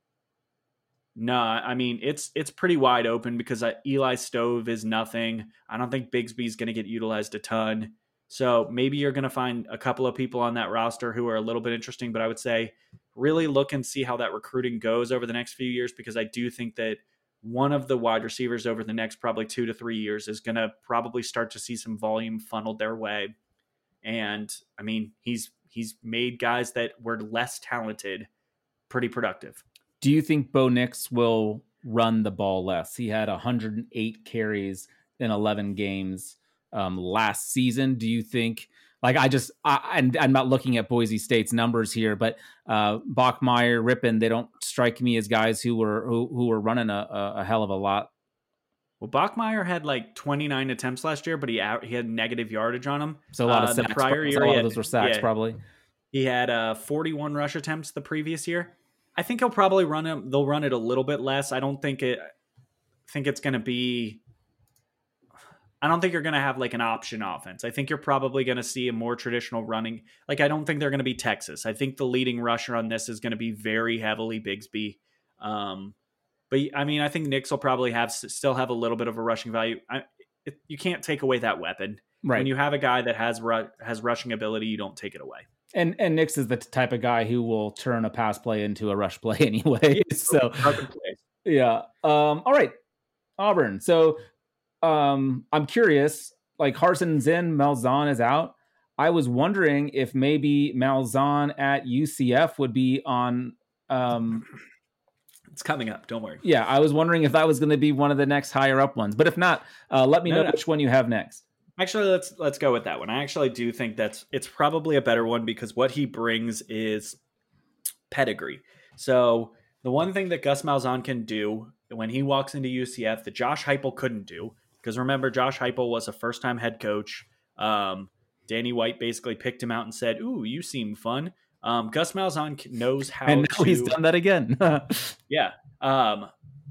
S4: No, I mean, it's it's pretty wide open because uh, Eli Stove is nothing. I don't think Bigsby's going to get utilized a ton. So maybe you're going to find a couple of people on that roster who are a little bit interesting, but I would say really look and see how that recruiting goes over the next few years, because I do think that one of the wide receivers over the next probably two to three years is going to probably start to see some volume funneled their way. And I mean, he's he's made guys that were less talented pretty productive.
S3: Do you think Bo Nix will run the ball less? He had one hundred eight carries in eleven games um, last season. Do you think, like I just, I, I'm, I'm not looking at Boise State's numbers here, but uh, Bachmeier, Rippon, they don't strike me as guys who were who, who were running a, a hell of a lot.
S4: Well, Bachmeier had like twenty-nine attempts last year, but he out, he had negative yardage on him.
S3: So a lot of
S4: uh,
S3: sacks.
S4: The prior year,
S3: a lot
S4: had,
S3: of those were sacks,
S4: yeah,
S3: probably.
S4: He had uh, forty-one rush attempts the previous year. I think he'll probably run it. They'll run it a little bit less. I don't think it. Think it's going to be. I don't think you're going to have like an option offense. I think you're probably going to see a more traditional running. Like I don't think they're going to be Texas. I think the leading rusher on this is going to be very heavily Bigsby. Um, but I mean, I think Nix will probably have still have a little bit of a rushing value. I, it, you can't take away that weapon.
S3: Right.
S4: When you have a guy that has ru- has rushing ability, you don't take it away.
S3: And and Nix is the type of guy who will turn a pass play into a rush play anyway.
S4: Yeah,
S3: so yeah. Um, all right, Auburn. So um, I'm curious. Like Harson's in, Malzahn is out. I was wondering if maybe Malzahn at U C F would be on. Um,
S4: it's coming up. Don't worry.
S3: Yeah, I was wondering if that was going to be one of the next higher up ones. But if not, uh, let me
S4: no,
S3: know
S4: no.
S3: which one you have next.
S4: Actually, let's let's go with that one. I actually do think that's it's probably a better one because what he brings is pedigree. So the one thing that Gus Malzahn can do when he walks into U C F that Josh Heupel couldn't do, because remember, Josh Heupel was a first-time head coach. Um, Danny White basically picked him out and said, "Ooh, you seem fun." Um, Gus Malzahn knows how
S3: and now
S4: to...
S3: he's done that again.
S4: yeah. Um,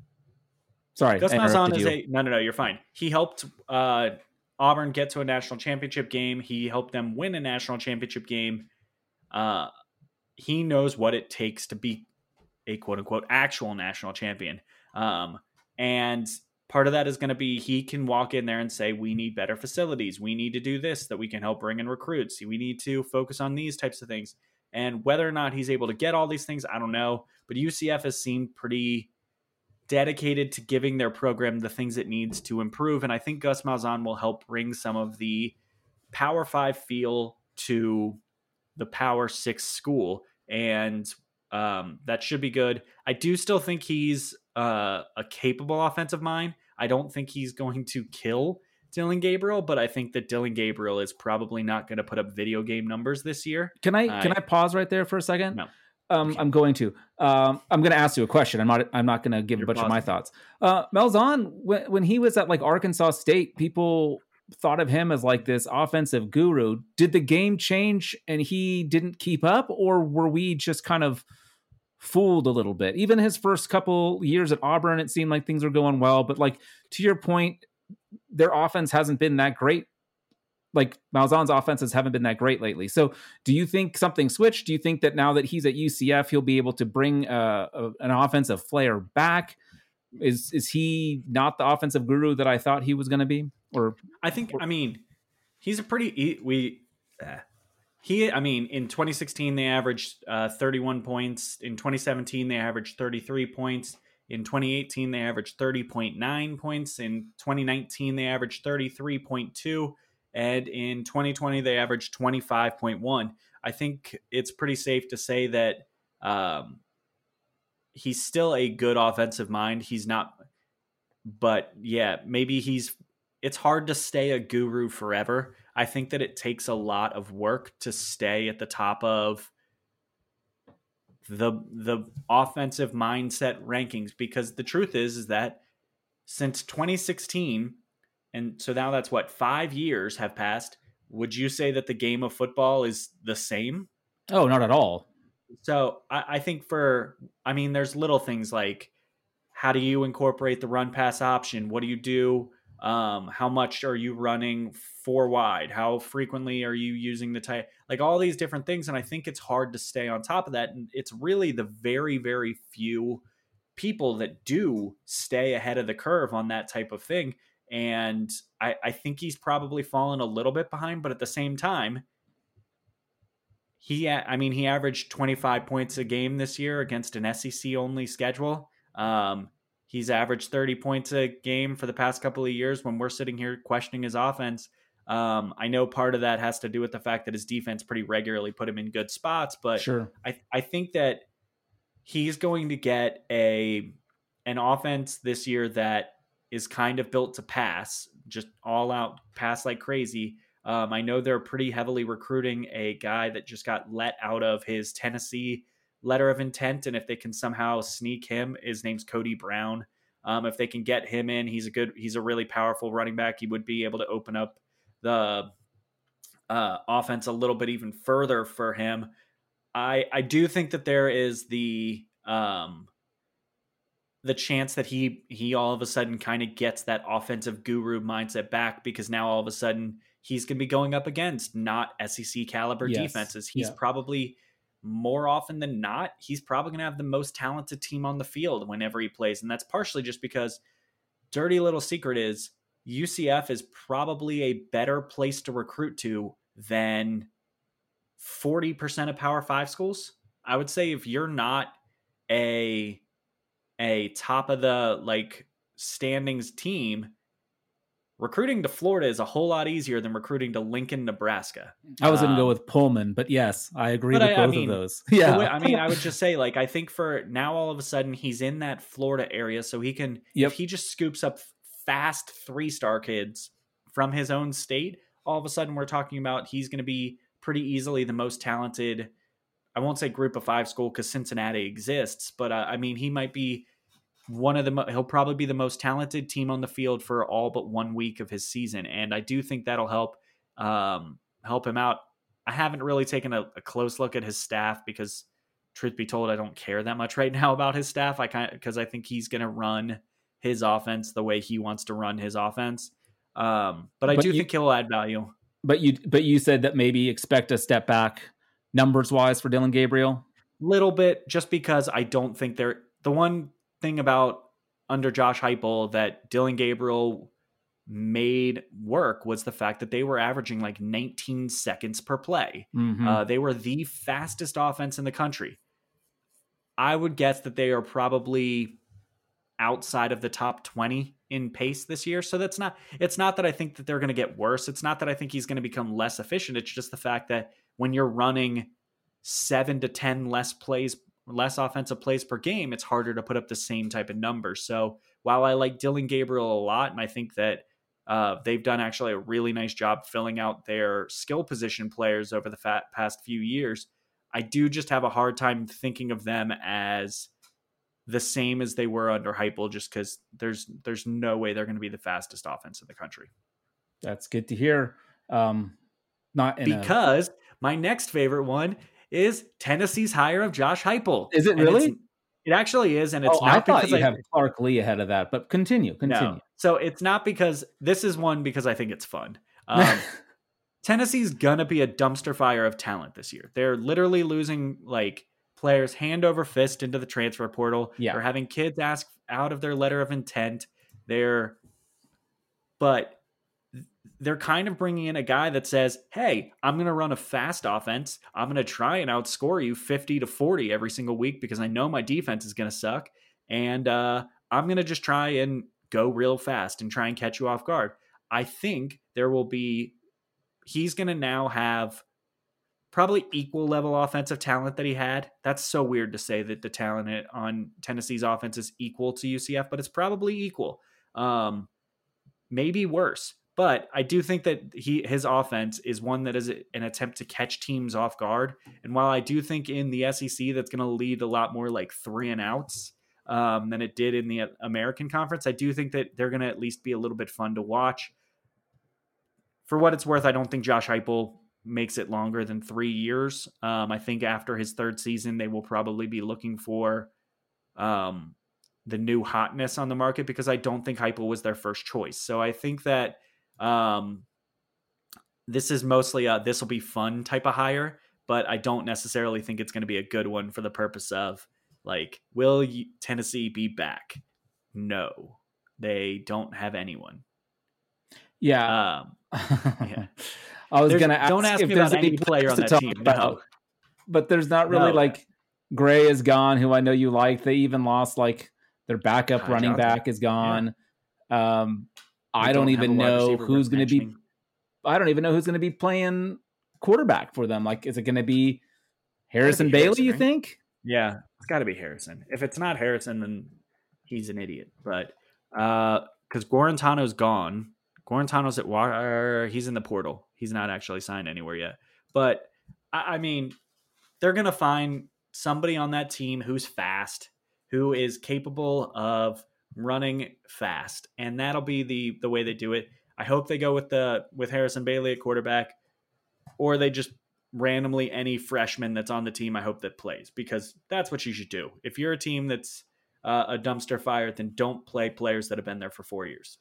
S3: Sorry,
S4: Gus Malzahn is
S3: you.
S4: a... No, no, no, you're fine. He helped... Uh, Auburn get to a national championship game. He helped them win a national championship game. Uh, he knows what it takes to be a quote-unquote actual national champion. Um, and part of that is going to be he can walk in there and say, we need better facilities. We need to do this that we can help bring in recruits. We need to focus on these types of things. And whether or not he's able to get all these things, I don't know. But U C F has seemed pretty dedicated to giving their program the things it needs to improve. And I think Gus Malzahn will help bring some of the Power Five feel to the Power Six school. And um, that should be good. I do still think he's uh, a capable offensive mind. I don't think he's going to kill Dillon Gabriel, but I think that Dillon Gabriel is probably not going to put up video game numbers this year.
S3: Can I,
S4: uh,
S3: can I pause right there for a second?
S4: No.
S3: Um, I'm going to. Um, I'm going to ask you a question. I'm not. I'm not going to give
S4: You're
S3: a bunch
S4: positive.
S3: of my thoughts. Uh, Malzahn, when, when he was at like Arkansas State, people thought of him as like this offensive guru. Did the game change and he didn't keep up, or were we just kind of fooled a little bit? Even his first couple years at Auburn, it seemed like things were going well. But like to your point, their offense hasn't been that great. Like Malzahn's offenses haven't been that great lately. So do you think something switched? Do you think that now that he's at U C F, he'll be able to bring uh, a, an offensive flair back? Is is he not the offensive guru that I thought he was going to be? Or
S4: I think,
S3: or,
S4: I mean, he's a pretty, we, uh, he, I mean, in twenty sixteen, they averaged uh, thirty-one points. In twenty seventeen, they averaged thirty-three points. In twenty eighteen, they averaged thirty point nine points. In twenty nineteen, they averaged thirty-three point two. And in twenty twenty, they averaged twenty-five point one. I think it's pretty safe to say that um, he's still a good offensive mind. He's not, but yeah, maybe he's, it's hard to stay a guru forever. I think that it takes a lot of work to stay at the top of the the offensive mindset rankings, because the truth is is that since twenty sixteen, and so now that's what, five years have passed, would you say that the game of football is the same?
S3: Oh, not at all.
S4: So I, I think for, I mean, there's little things like, how do you incorporate the run pass option? What do you do? Um, how much are you running four wide? How frequently are you using the tight? Like all these different things. And I think it's hard to stay on top of that. And it's really the very, very few people that do stay ahead of the curve on that type of thing. And I, I think he's probably fallen a little bit behind, but at the same time, he, I mean, he averaged twenty-five points a game this year against an S E C only schedule. Um, He's averaged thirty points a game for the past couple of years when we're sitting here questioning his offense. Um, I know part of that has to do with the fact that his defense pretty regularly put him in good spots, but
S3: Sure.
S4: I, I think that he's going to get a an offense this year that is kind of built to pass, just all out pass like crazy. Um, I know they're pretty heavily recruiting a guy that just got let out of his Tennessee letter of intent, and if they can somehow sneak him, his name's Cody Brown. Um, if they can get him in, he's a good, he's a really powerful running back. He would be able to open up the uh, offense a little bit even further for him. I I do think that there is the um, the chance that he he all of a sudden kind of gets that offensive guru mindset back, because now all of a sudden he's going to be going up against not S E C caliber
S3: Yes.
S4: defenses. He's
S3: Yeah.
S4: probably, more often than not, he's probably going to have the most talented team on the field whenever he plays. And that's partially just because, dirty little secret is, U C F is probably a better place to recruit to than forty percent of Power Five schools. I would say if you're not a a top of the like standings team, recruiting to Florida is a whole lot easier than recruiting to Lincoln, Nebraska.
S3: I was going to
S4: Um,
S3: go with Pullman, but yes, I agree
S4: but
S3: with
S4: I- I
S3: both
S4: mean,
S3: of those.
S4: the
S3: Yeah.
S4: way- I mean, I would just say, like, I think for now, all of a sudden, he's in that Florida area, so he can,
S3: Yep.
S4: if he just scoops up fast three-star kids from his own state, all of a sudden we're talking about he's going to be pretty easily the most talented, I won't say group of five school because Cincinnati exists, but uh, I mean, he might be one of the, mo- he'll probably be the most talented team on the field for all but one week of his season. And I do think that'll help, um, help him out. I haven't really taken a, a close look at his staff because, truth be told, I don't care that much right now about his staff. I kind of, because I think he's going to run his offense the way he wants to run his offense. Um, but I
S3: But
S4: do
S3: you-
S4: think he'll add value.
S3: But you but you said that maybe expect a step back numbers wise for Dylan Gabriel.
S4: Little bit, just because I don't think they're, the one thing about under Josh Heupel that Dylan Gabriel made work was the fact that they were averaging like nineteen seconds per play.
S3: Mhm.
S4: Uh, they were the fastest offense in the country. I would guess that they are probably outside of the top twenty in pace this year. So that's not, it's not that I think that they're going to get worse. It's not that I think he's going to become less efficient. It's just the fact that when you're running seven to ten less plays, less offensive plays per game, it's harder to put up the same type of numbers. So while I like Dylan Gabriel a lot, and I think that uh, they've done actually a really nice job filling out their skill position players over the fat, past few years, I do just have a hard time thinking of them as the same as they were under Heupel, just because there's there's no way they're going to be the fastest offense in the country.
S3: That's good to hear. Um, not in
S4: Because my next favorite one is Tennessee's hire of Josh Heupel.
S3: Is it
S4: And
S3: really?
S4: it's- It actually is, and
S3: a,
S4: it's
S3: oh,
S4: not
S3: I thought
S4: because
S3: you
S4: I
S3: have Clark Lee ahead of that, but continue, continue.
S4: no. So it's not because this is one because I think it's fun. Um, Tennessee's gonna be a dumpster fire of talent this year. They're literally losing like players hand over fist into the transfer portal.
S3: Yeah.
S4: They're having kids ask out of their letter of intent. They're, but they're kind of bringing in a guy that says, hey, I'm going to run a fast offense. I'm going to try and outscore you fifty to forty every single week because I know my defense is going to suck. And uh, I'm going to just try and go real fast and try and catch you off guard. I think there will be, he's going to now have probably equal level offensive talent that he had. That's so weird to say that the talent on Tennessee's offense is equal to U C F, but it's probably equal. Um, maybe worse. But I do think that he his offense is one that is an attempt to catch teams off guard. And while I do think in the S E C that's going to lead a lot more like three and outs um, than it did in the American Conference, I do think that they're going to at least be a little bit fun to watch. For what it's worth, I don't think Josh Heupel makes it longer than three years. Um, I think after his third season, they will probably be looking for um, the new hotness on the market because I don't think Heupel was their first choice. So I think that Um, this is mostly a this will be fun type of hire, but I don't necessarily think it's going to be a good one for the purpose of like, will you, Tennessee be back? No, they don't have anyone.
S3: Yeah.
S4: Um, yeah.
S3: I was going to ask
S4: don't ask
S3: if
S4: me
S3: there's
S4: about
S3: any
S4: any player on that team.
S3: About,
S4: no.
S3: But there's not really
S4: no.
S3: like Gray is gone, who I know you like. They even lost like their backup
S4: Kai
S3: running
S4: Johnson.
S3: back is gone. Yeah. Um, I
S4: We
S3: don't,
S4: don't
S3: even know who's going to be.
S4: mentioning.
S3: I don't even know who's going to be playing quarterback for them. Like, is it going to be Harrison
S4: be
S3: Bailey?
S4: Harrison,
S3: You
S4: right?
S3: think?
S4: Yeah, it's got to be Harrison. If it's not Harrison, then he's an idiot. But because uh, Guarantano's gone, Guarantano's at Wa- he's in the portal. He's not actually signed anywhere yet. But I, I mean, they're gonna find somebody on that team who's fast, who is capable of running fast, and that'll be the the way they do it. I hope they go with the with Harrison Bailey at quarterback, or they just randomly any freshman that's on the team. I hope that plays, because that's what you should do. If you're a team that's uh, a dumpster fire, then don't play players that have been there for four years.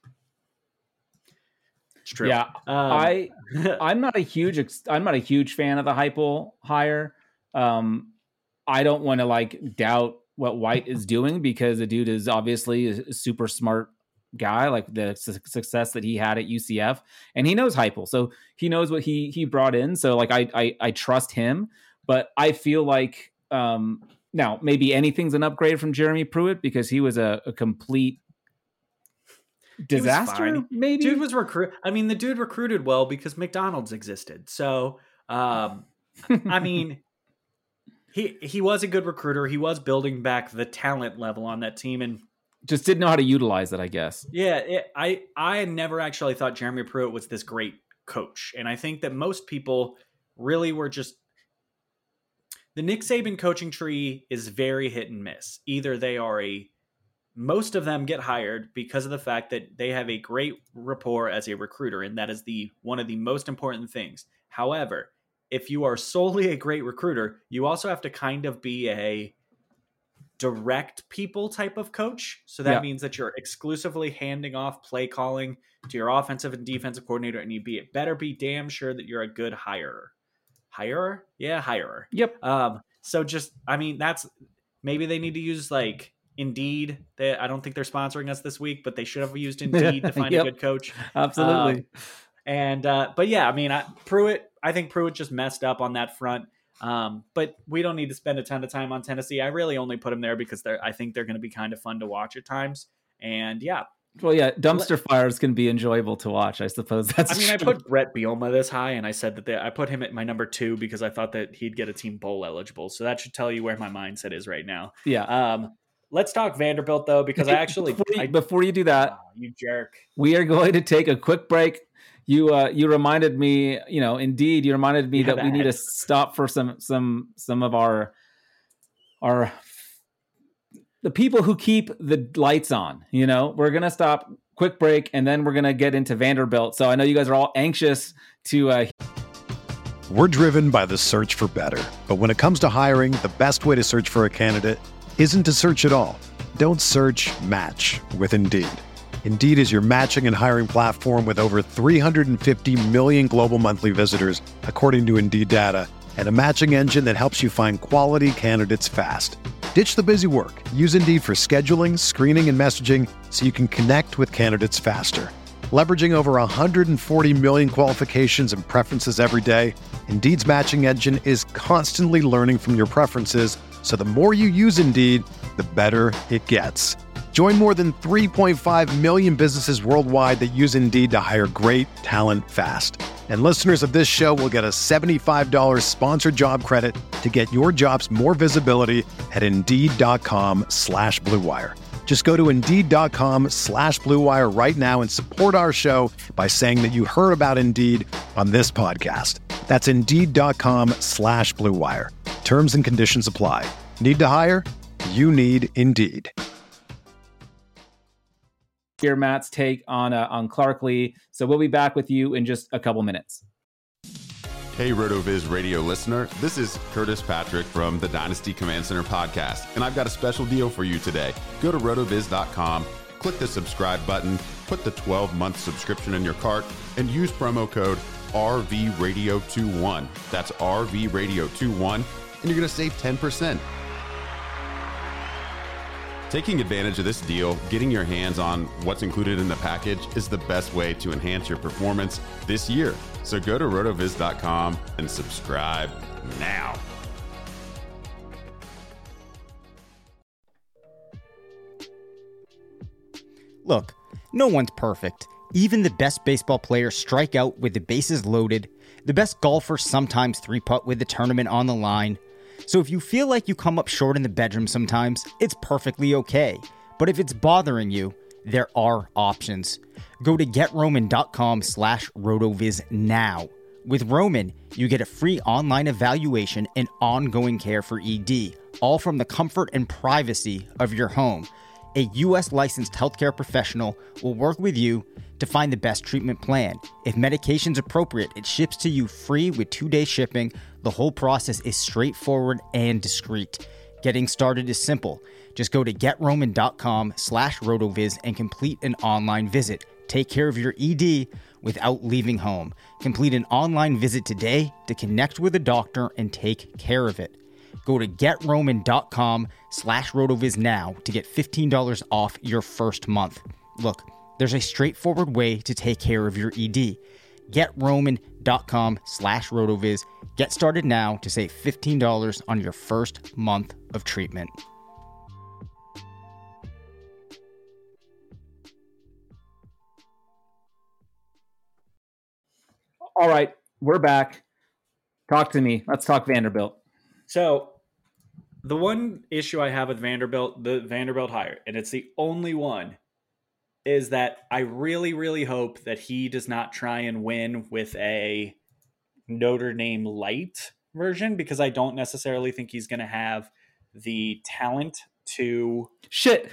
S4: It's true.
S3: Yeah,
S4: um,
S3: I I'm not a huge I'm not a huge fan of the Heupel hire. Um, I don't want to like doubt what White is doing, because the dude is obviously a super smart guy, like the su- success that he had at U C F, and he knows Heupel, so he knows what he he brought in. So like I I, I trust him, but I feel like um, now maybe anything's an upgrade from Jeremy Pruitt, because he was a, a complete disaster. Maybe
S4: dude was recruit. I mean, the dude recruited well because McDonald's existed. So um, I mean. He he was a good recruiter. He was building back the talent level on that team, and
S3: just didn't know how to utilize it, I guess.
S4: Yeah, it, I I never actually thought Jeremy Pruitt was this great coach, and I think that most people really were just the Nick Saban coaching tree is very hit and miss. Either they are a most of them get hired because of the fact that they have a great rapport as a recruiter, and that is the one of the most important things. However, if you are solely a great recruiter, you also have to kind of be a direct people type of coach. So that
S3: yeah.
S4: means that you're exclusively handing off play calling to your offensive and defensive coordinator, and you be it better be damn sure that you're a good hirer. Hirer? Yeah, hirer.
S3: Yep.
S4: Um, so just, I mean, that's maybe they need to use like Indeed. They, I don't think they're sponsoring us this week, but they should have used Indeed to find
S3: yep.
S4: a good coach.
S3: Absolutely.
S4: Um, and uh, but yeah, I mean, I, Pruitt. I think Pruitt just messed up on that front. Um, but we don't need to spend a ton of time on Tennessee. I really only put them there because they're. I think they're going to be kind of fun to watch at times. And yeah,
S3: well, yeah, dumpster fires can be enjoyable to watch, I suppose. That's.
S4: I mean,
S3: true.
S4: I put Brett Bielema this high, and I said that they, I put him at my number two because I thought that he'd get a team bowl eligible. So that should tell you where my mindset is right now.
S3: Yeah.
S4: Um, let's talk Vanderbilt though, because I actually
S3: before you,
S4: I,
S3: before you do that,
S4: oh, you jerk.
S3: We are going to take a quick break. You uh, you reminded me, you know, indeed, you reminded me
S4: Yeah,
S3: that we need to stop for some some some of our our the people who keep the lights on. You know, we're gonna stop, quick break, and then we're gonna get into Vanderbilt. So I know you guys are all anxious to. Uh...
S1: We're driven by the search for better, but when it comes to hiring, the best way to search for a candidate isn't to search at all. Don't search. Match with Indeed. Indeed is your matching and hiring platform with over three hundred fifty million global monthly visitors, according to Indeed data, and a matching engine that helps you find quality candidates fast. Ditch the busy work. Use Indeed for scheduling, screening, and messaging so you can connect with candidates faster. Leveraging over one hundred forty million qualifications and preferences every day, Indeed's matching engine is constantly learning from your preferences, so the more you use Indeed, the better it gets. Join more than three point five million businesses worldwide that use Indeed to hire great talent fast. And listeners of this show will get a seventy-five dollars sponsored job credit to get your jobs more visibility at Indeed.com slash Blue Wire. Just go to Indeed.com slash Blue Wire right now and support our show by saying that you heard about Indeed on this podcast. That's Indeed.com slash Blue Wire. Terms and conditions apply. Need to hire? You need Indeed.
S3: Hear Matt's take on uh, on Clark Lea. So we'll be back with you in just a couple minutes.
S5: Hey, RotoViz radio listener. This is Curtis Patrick from the Dynasty Command Center podcast, and I've got a special deal for you today. Go to rotoviz dot com, click the subscribe button, put the twelve-month subscription in your cart, and use promo code R V radio twenty-one. That's R V radio twenty-one, and you're going to save ten percent. Taking advantage of this deal, getting your hands on what's included in the package is the best way to enhance your performance this year. So go to rotoviz dot com and subscribe now.
S6: Look, no one's perfect. Even the best baseball players strike out with the bases loaded. The best golfers sometimes three-putt with the tournament on the line. So if you feel like you come up short in the bedroom sometimes, it's perfectly okay. But if it's bothering you, there are options. Go to GetRoman.com slash RotoViz now. With Roman, you get a free online evaluation and ongoing care for E D, all from the comfort and privacy of your home. A U S licensed healthcare professional will work with you to find the best treatment plan. If medication's appropriate, it ships to you free with two-day shipping. The whole process is straightforward and discreet. Getting started is simple. Just go to GetRoman.com slash RotoViz and complete an online visit. Take care of your E D without leaving home. Complete an online visit today to connect with a doctor and take care of it. Go to GetRoman.com slash RotoViz now to get fifteen dollars off your first month. Look, there's a straightforward way to take care of your E D. GetRoman.com slash RotoViz. Get started now to save fifteen dollars on your first month of treatment.
S3: All right, we're back. Talk to me. Let's talk Vanderbilt.
S4: So the one issue I have with Vanderbilt, the Vanderbilt hire, and it's the only one, is that I really, really hope that he does not try and win with a Notre Dame light version, because I don't necessarily think he's going to have the talent to...
S3: Shit.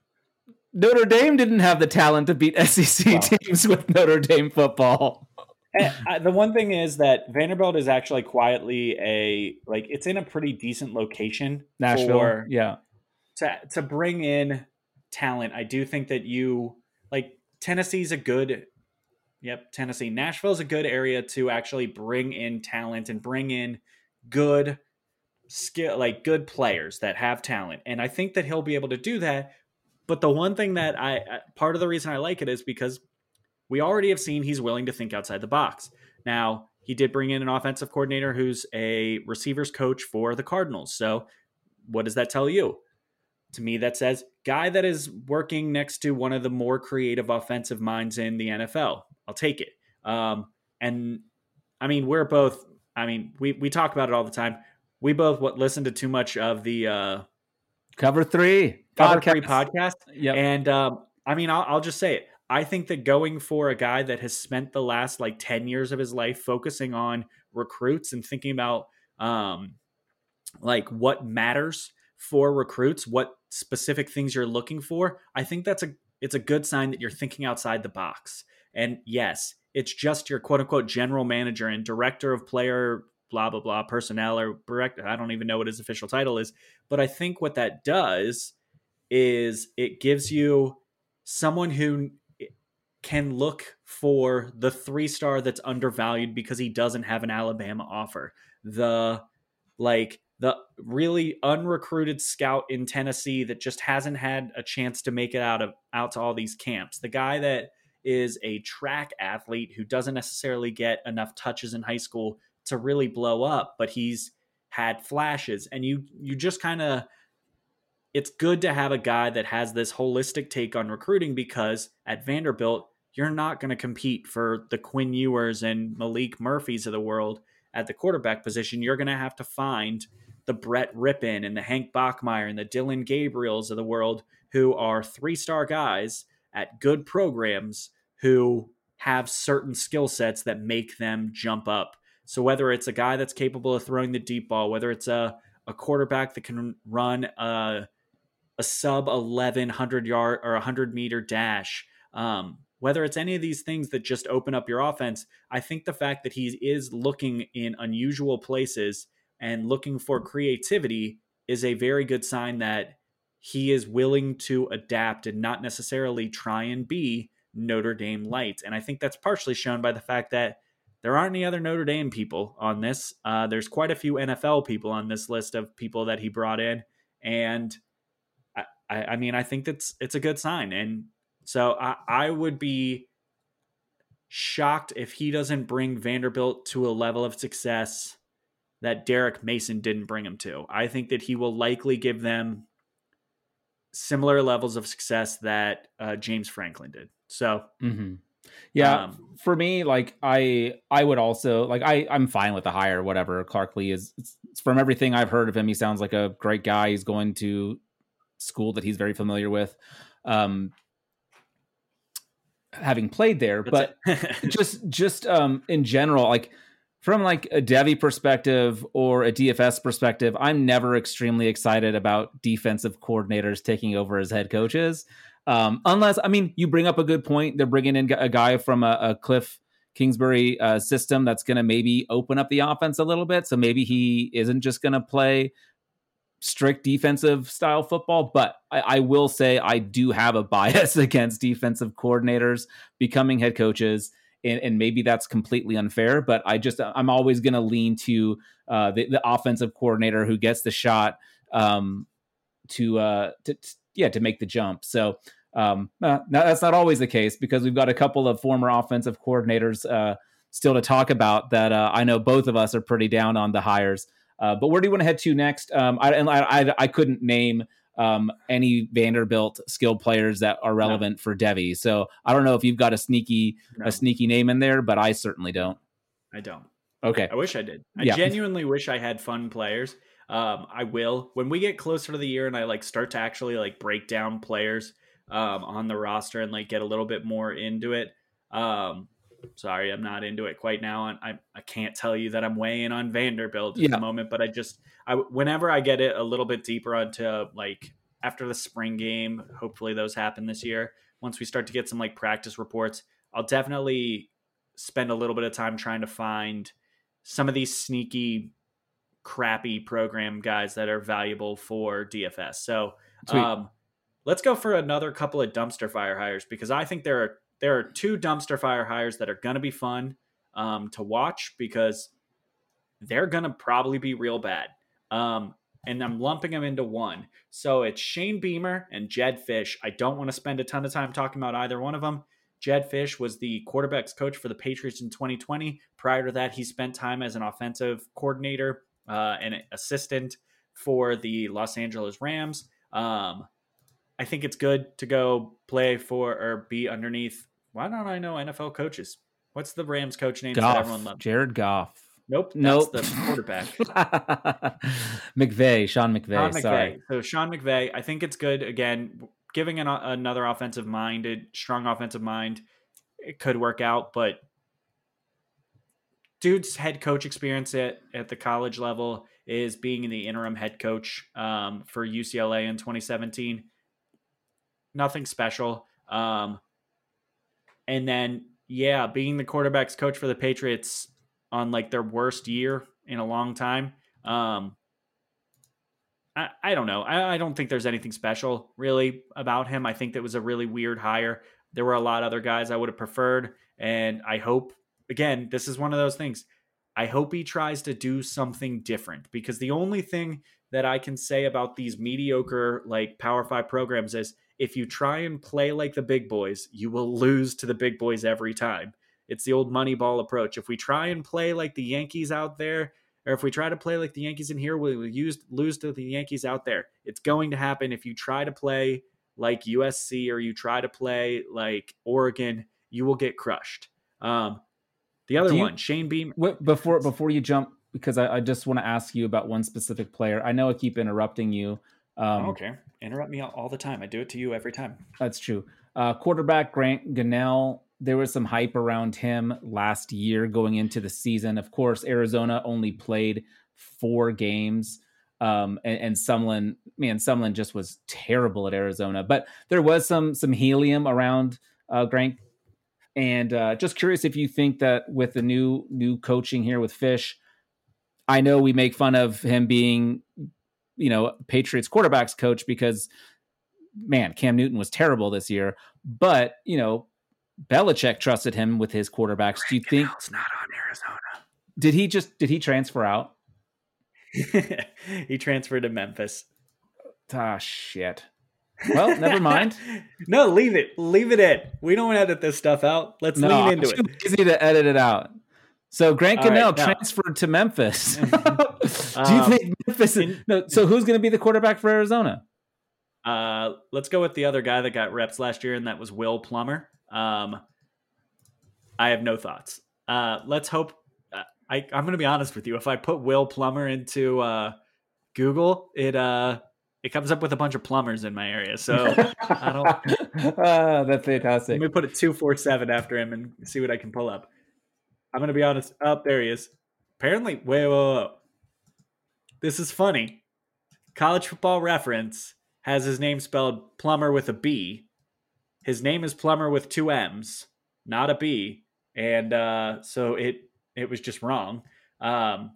S3: Notre Dame didn't have the talent to beat S E C well, teams with Notre Dame football.
S4: And I, the one thing is that Vanderbilt is actually quietly a, like, it's in a pretty decent location.
S3: Nashville,
S4: for,
S3: yeah.
S4: To, to bring in talent. I do think that you, like, Tennessee's a good, yep, Tennessee. Nashville's a good area to actually bring in talent and bring in good skill, like, good players that have talent. And I think that he'll be able to do that. But the one thing that I, part of the reason I like it is because we already have seen he's willing to think outside the box. Now, he did bring in an offensive coordinator who's a receivers coach for the Cardinals. So what does that tell you? To me, that says guy that is working next to one of the more creative offensive minds in the N F L. I'll take it. Um, and I mean, we're both, I mean, we, we talk about it all the time. We both what listen to too much of the uh,
S3: Cover Three
S4: Cover
S3: podcast.
S4: Three podcast.
S3: Yep.
S4: And um, I mean, I'll, I'll just say it. I think that going for a guy that has spent the last like ten years of his life focusing on recruits and thinking about um, like what matters for recruits, what specific things you're looking for, I think that's a it's a good sign that you're thinking outside the box. And yes, it's just your quote unquote general manager and director of player blah blah blah personnel or director. I don't even know what his official title is, but I think what that does is it gives you someone who can look for the three-star that's undervalued because he doesn't have an Alabama offer. The like the really unrecruited scout in Tennessee that just hasn't had a chance to make it out of out to all these camps. The guy that is a track athlete who doesn't necessarily get enough touches in high school to really blow up, but he's had flashes. And you you just kind of, it's good to have a guy that has this holistic take on recruiting, because at Vanderbilt, you're not going to compete for the Quinn Ewers and Malik Murphys of the world at the quarterback position. You're going to have to find the Brett Rippon and the Hank Bachmeier and the Dylan Gabriels of the world, who are three-star guys at good programs who have certain skill sets that make them jump up. So whether it's a guy that's capable of throwing the deep ball, whether it's a, a quarterback that can run a, a sub eleven hundred yard or one hundred meter dash, um, whether it's any of these things that just open up your offense, I think the fact that he is looking in unusual places and looking for creativity is a very good sign that he is willing to adapt and not necessarily try and be Notre Dame light. And I think that's partially shown by the fact that there aren't any other Notre Dame people on this. Uh, there's quite a few N F L people on this list of people that he brought in. And I, I, I mean, I think that's, it's a good sign. And so I, I would be shocked if he doesn't bring Vanderbilt to a level of success that Derek Mason didn't bring him to. I think that he will likely give them similar levels of success that uh, James Franklin did. So,
S3: mm-hmm. yeah, um, for me, like I, I would also like, I I'm fine with the hire, whatever. Clark Lea is, it's, it's from everything I've heard of him, he sounds like a great guy. He's going to school that he's very familiar with. Um, having played there, but just, just um, in general, like, from like a Devy perspective or a D F S perspective, I'm never extremely excited about defensive coordinators taking over as head coaches. Um, unless, I mean, you bring up a good point. They're bringing in a guy from a, a Cliff Kingsbury uh, system that's going to maybe open up the offense a little bit. So maybe he isn't just going to play strict defensive style football. But I, I will say I do have a bias against defensive coordinators becoming head coaches. And, and maybe that's completely unfair, but I just, I'm always going to lean to uh, the, the offensive coordinator who gets the shot um, to, uh, to, to, yeah, to make the jump. So um, uh, now that's not always the case, because we've got a couple of former offensive coordinators uh, still to talk about that. Uh, I know both of us are pretty down on the hires, uh, but where do you want to head to next? Um, I, and I, I, I couldn't name um, any Vanderbilt skilled players that are relevant no. for Devy. So I don't know if you've got a sneaky, no. a sneaky name in there, but I certainly don't.
S4: I don't.
S3: Okay.
S4: I wish I did. I
S3: yeah.
S4: genuinely wish I had fun players. Um, I will, when we get closer to the year and I like start to actually like break down players um, on the roster and like get a little bit more into it. Um, sorry, I'm not into it quite now. And I, I can't tell you that I'm weighing on Vanderbilt at yeah. the moment, but I just, I, whenever I get it a little bit deeper onto like after the spring game, hopefully those happen this year. Once we start to get some like practice reports, I'll definitely spend a little bit of time trying to find some of these sneaky, crappy program guys that are valuable for D F S. So um, let's go for another couple of dumpster fire hires, because I think there are there are two dumpster fire hires that are going to be fun um, to watch, because they're going to probably be real bad. Um, and I'm lumping them into one. So it's Shane Beamer and Jedd Fisch. I don't want to spend a ton of time talking about either one of them. Jedd Fisch was the quarterbacks coach for the Patriots in twenty twenty. Prior to that, he spent time as an offensive coordinator uh, and assistant for the Los Angeles Rams. Um, I think it's good to go play for or be underneath. Why don't I know N F L coaches? What's the Rams coach name
S3: Goff,
S4: that everyone loves?
S3: Jared Goff.
S4: Nope.
S3: Nope.
S4: That's the quarterback.
S3: McVay, Sean McVay.
S4: Sean McVay.
S3: Sorry.
S4: So Sean McVay, I think it's good. Again, giving an, another offensive minded, strong offensive mind, it could work out, but dude's head coach experience at, at the college level is being the interim head coach um, for U C L A in twenty seventeen. Nothing special. Um, and then, yeah, being the quarterback's coach for the Patriots on like their worst year in a long time. Um, I, I don't know. I, I don't think there's anything special really about him. I think that was a really weird hire. There were a lot of other guys I would have preferred. And I hope, again, this is one of those things. I hope he tries to do something different, because the only thing that I can say about these mediocre, like Power Five programs is if you try and play like the big boys, you will lose to the big boys every time. It's the old Moneyball approach. If we try and play like the Yankees out there, or if we try to play like the Yankees in here, we'll use, lose to the Yankees out there. It's going to happen. If you try to play like U S C or you try to play like Oregon, you will get crushed. Um, the other you, one, Shane Beamer.
S3: Before, before you jump, because I, I just want to ask you about one specific player. I know I keep interrupting you. Um,
S4: okay. Interrupt me all, all the time. I do it to you every time.
S3: That's true. Uh, quarterback Grant Gunnell, there was some hype around him last year going into the season. Of course, Arizona only played four games. Um, and, and Sumlin, man, Sumlin just was terrible at Arizona. But there was some some helium around uh, Grant. And uh, just curious if you think that with the new new coaching here with Fish, I know we make fun of him being, you know, Patriots quarterbacks coach because, man, Cam Newton was terrible this year. But, you know, Belichick trusted him with his quarterbacks. Do you think
S4: it's not on Arizona?
S3: Did he just did he transfer out?
S4: He transferred to Memphis.
S3: Ah, shit. Well, never mind.
S4: No, leave it. Leave it in. We don't edit this stuff out. Let's
S3: no,
S4: lean into
S3: I'm too
S4: it.
S3: Easy to edit it out. So Grant Gunnell
S4: right,
S3: transferred to Memphis. Do you
S4: um,
S3: think Memphis? Is, no. So who's going to be the quarterback for Arizona?
S4: Uh, let's go with the other guy that got reps last year, and that was Will Plummer. Um, I have no thoughts. Uh, let's hope. Uh, I, I'm going to be honest with you. If I put Will Plummer into uh, Google, it uh, it comes up with a bunch of plumbers in my area. So I don't.
S3: uh, that's fantastic.
S4: Let me put a two four seven after him and see what I can pull up. I'm going to be honest. Up oh, there he is. Apparently, wait, wait, wait. This is funny. College Football Reference has his name spelled Plummer with a B. His name is Plummer with two M's, not a B. And uh, so it it was just wrong. Um,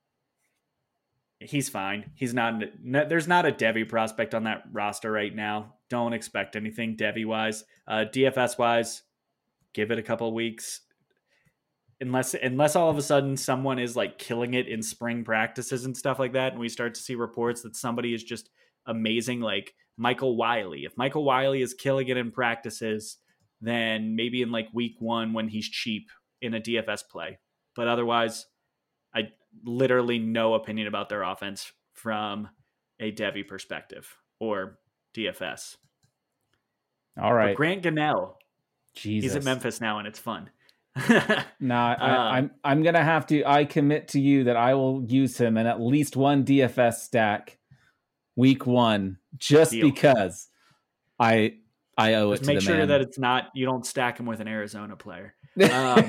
S4: he's fine. He's not. No, there's not a Devy prospect on that roster right now. Don't expect anything Devy-wise. Uh, D F S-wise, give it a couple of weeks. Unless unless all of a sudden someone is like killing it in spring practices and stuff like that, and we start to see reports that somebody is just amazing, like Michael Wiley. If Michael Wiley is killing it in practices, then maybe in like week one when he's cheap in a D F S play. But otherwise, I literally no opinion about their offense from a Devy perspective or D F S.
S3: All right.
S4: But Grant Gunnell,
S3: Jesus.
S4: He's at Memphis now, and it's fun.
S3: no, I, uh, I'm I'm gonna have to. I commit to you that I will use him in at least one D F S stack week one, just deal. because I I owe
S4: just
S3: it to
S4: make
S3: the
S4: sure
S3: man.
S4: that it's not you don't stack him with an Arizona player. Um,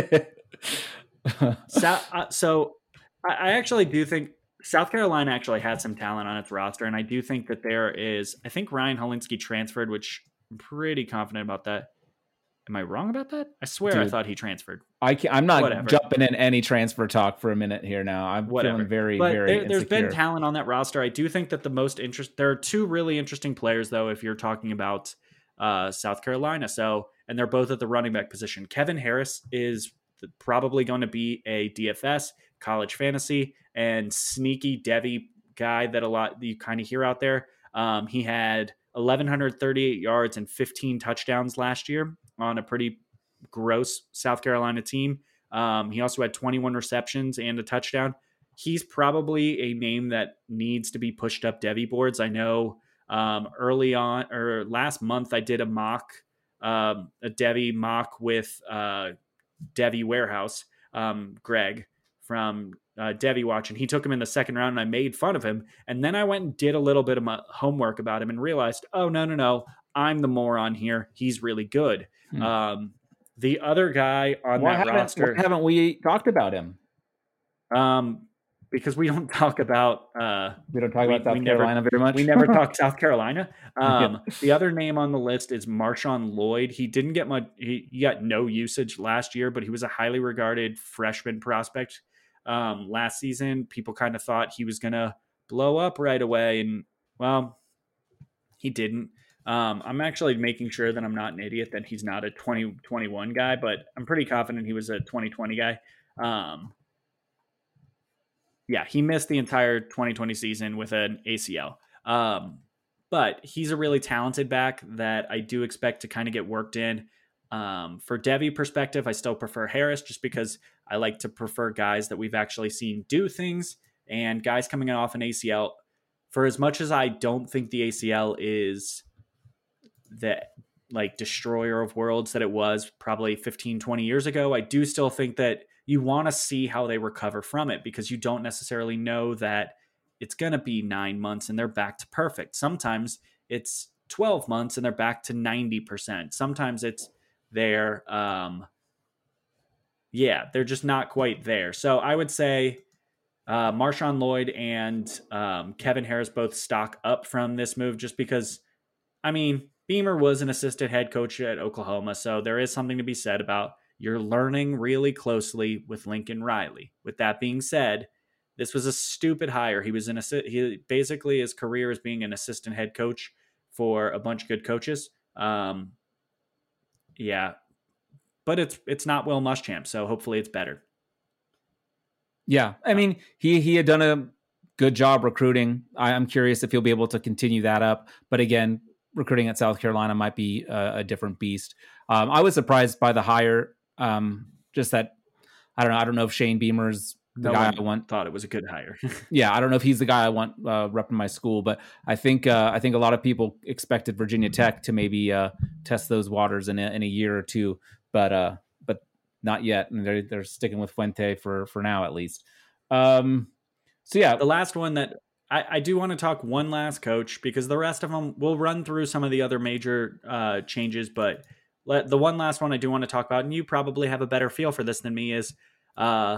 S4: so, uh, so I, I actually do think South Carolina actually had some talent on its roster, and I do think that there is. I think Ryan Hilinski transferred, which I'm pretty confident about that. Am I wrong about that? I swear Dude, I thought he transferred.
S3: I can't, I'm not
S4: Whatever.
S3: jumping in any transfer talk for a minute here now. I'm
S4: Whatever.
S3: feeling very,
S4: but
S3: very
S4: there, There's
S3: insecure.
S4: been talent on that roster. I do think that the most interest. There are two really interesting players, though, if you're talking about uh, South Carolina. So, and they're both at the running back position. Kevin Harris is probably going to be a D F S, college fantasy, and sneaky Devy guy that a lot you kind of hear out there. Um, he had eleven thirty-eight yards and fifteen touchdowns last year on a pretty gross South Carolina team. Um, he also had twenty-one receptions and a touchdown. He's probably a name that needs to be pushed up Devy boards. I know um, early on or last month I did a mock, um, a Devy mock with uh, Devy Warehouse, um, Greg from uh, Devy Watch, and he took him in the second round, and I made fun of him. And then I went and did a little bit of my homework about him and realized, oh, no, no, no, I'm the moron here. He's really good. Hmm. Um, the other guy on
S3: why
S4: that roster.
S3: Why haven't we talked about him?
S4: Um, because we don't talk about. Uh,
S3: we don't talk
S4: we,
S3: about South
S4: we
S3: Carolina
S4: never,
S3: very much.
S4: We never talk South Carolina. Um, yeah. The other name on the list is Marshawn Lloyd. He didn't get much. He, he got no usage last year, but he was a highly regarded freshman prospect. Um, last season, people kind of thought he was going to blow up right away, and well, he didn't. Um, I'm actually making sure that I'm not an idiot that he's not a twenty twenty-one guy, but I'm pretty confident he was a twenty twenty guy. Um, yeah, he missed the entire twenty twenty season with an A C L. Um, but he's a really talented back that I do expect to kind of get worked in. Um, for Devy perspective, I still prefer Harris just because I like to prefer guys that we've actually seen do things, and guys coming off an A C L. For as much as I don't think the A C L is the like destroyer of worlds that it was probably fifteen, twenty years ago, I do still think that you want to see how they recover from it, because you don't necessarily know that it's going to be nine months and they're back to perfect. Sometimes it's twelve months and they're back to ninety percent. Sometimes it's they're, um, yeah, they're just not quite there. So I would say uh, Marshawn Lloyd and um, Kevin Harris both stock up from this move, just because, I mean, Beamer was an assistant head coach at Oklahoma, so there is something to be said about you're learning really closely with Lincoln Riley. With that being said, this was a stupid hire. He was an assi- he basically his career as being an assistant head coach for a bunch of good coaches. Um, yeah, but it's it's not Will Muschamp, so hopefully it's better.
S3: Yeah, I mean, he he had done a good job recruiting. I, I'm curious if he'll be able to continue that up. But again, recruiting at South Carolina might be a, a different beast. Um, I was surprised by the hire. Um, just that, I don't know. I don't know if Shane Beamer's the
S4: no
S3: guy
S4: one
S3: I want.
S4: Thought it was a good hire.
S3: Yeah, I don't know if he's the guy I want uh, repping my school, but I think uh, I think a lot of people expected Virginia Tech to maybe uh, test those waters in a, in a year or two, but uh, but not yet. And they're they're sticking with Fuente for for now at least. Um, so yeah,
S4: the last one that I, I do want to talk one last coach, because the rest of them we'll run through some of the other major uh, changes, but let, the one last one I do want to talk about, and you probably have a better feel for this than me, is uh,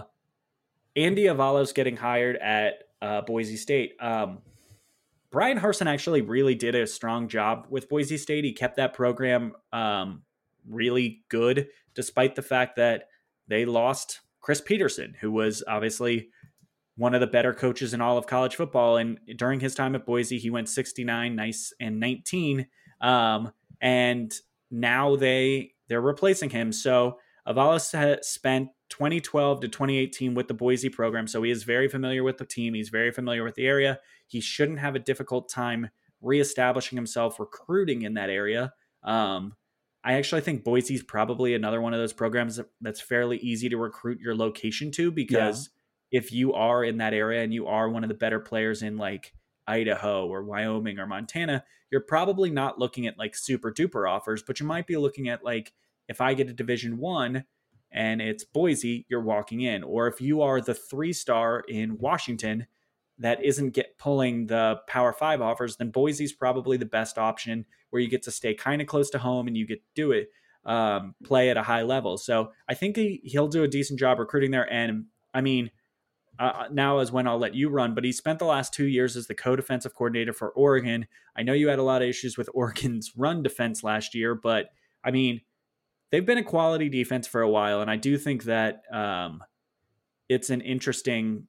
S4: Andy Avalos getting hired at uh, Boise State. Um, Brian Harsin actually really did a strong job with Boise State. He kept that program um, really good, despite the fact that they lost Chris Peterson, who was obviously one of the better coaches in all of college football. And during his time at Boise, he went sixty-nine, nice, and nineteen. Um, and now they, they're replacing him. So Avalos has spent twenty twelve to twenty eighteen with the Boise program. So he is very familiar with the team. He's very familiar with the area. He shouldn't have a difficult time reestablishing himself recruiting in that area. Um, I actually think Boise's probably another one of those programs that's fairly easy to recruit your location to, because yeah. if you are in that area and you are one of the better players in like Idaho or Wyoming or Montana, you're probably not looking at like super duper offers, but you might be looking at like, if I get a Division One and it's Boise, you're walking in. Or if you are the three star in Washington that isn't get pulling the Power Five offers, then Boise's probably the best option, where you get to stay kind of close to home and you get to do it, um, play at a high level. So I think he, he'll do a decent job recruiting there. And I mean, uh, now is when I'll let you run, but he spent the last two years as the co-defensive coordinator for Oregon. I know you had a lot of issues with Oregon's run defense last year, but I mean, they've been a quality defense for a while. And I do think that um, it's an interesting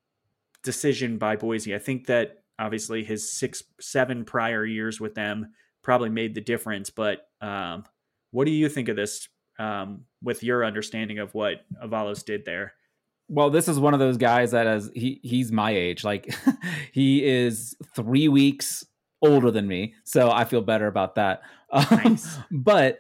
S4: decision by Boise. I think that obviously his six, seven prior years with them probably made the difference. But um, what do you think of this um, with your understanding of what Avalos did there?
S3: Well, this is one of those guys that is, he he's my age. Like he is three weeks older than me. So I feel better about that.
S4: Nice.
S3: Um, but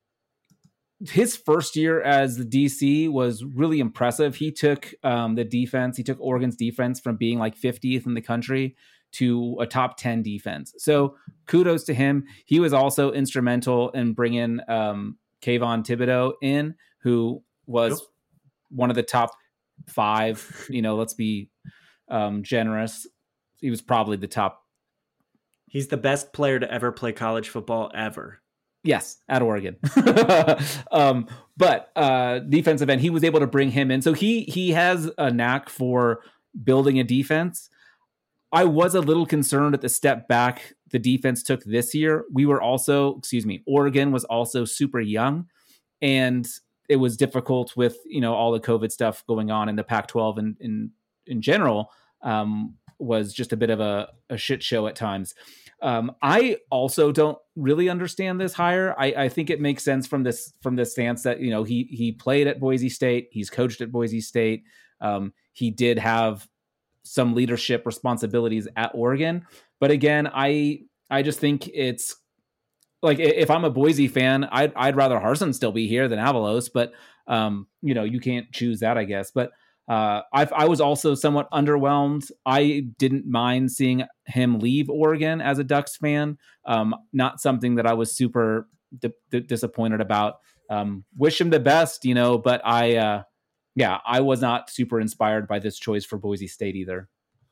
S3: his first year as the D C was really impressive. He took um, the defense, he took Oregon's defense from being like fiftieth in the country to a top ten defense. So kudos to him. He was also instrumental in bringing um, Kayvon Thibodeau in, who was yep. one of the top five, you know, let's be um, generous. He was probably the top.
S4: He's the best player to ever play college football ever.
S3: Yes, at Oregon. um, but uh, defensive end, he was able to bring him in. So he he has a knack for building a defense. I was a little concerned at the step back the defense took this year. We were also, excuse me, Oregon was also super young, and it was difficult with, you know, all the COVID stuff going on in the Pac twelve and in, in general, um, was just a bit of a, a shit show at times. Um, I also don't really understand this hire. I, I think it makes sense from this from this stance that, you know, he he played at Boise State, he's coached at Boise State. Um, he did have some leadership responsibilities at Oregon. But again, I I just think it's like, if I'm a Boise fan, I'd, I'd rather Harsin still be here than Avalos, but um, you know, you can't choose that, I guess. But uh, I I was also somewhat underwhelmed. I didn't mind seeing him leave Oregon as a Ducks fan. Um, not something that I was super di- di- disappointed about. Um, wish him the best, you know, but I, uh, yeah, I was not super inspired by this choice for Boise State either.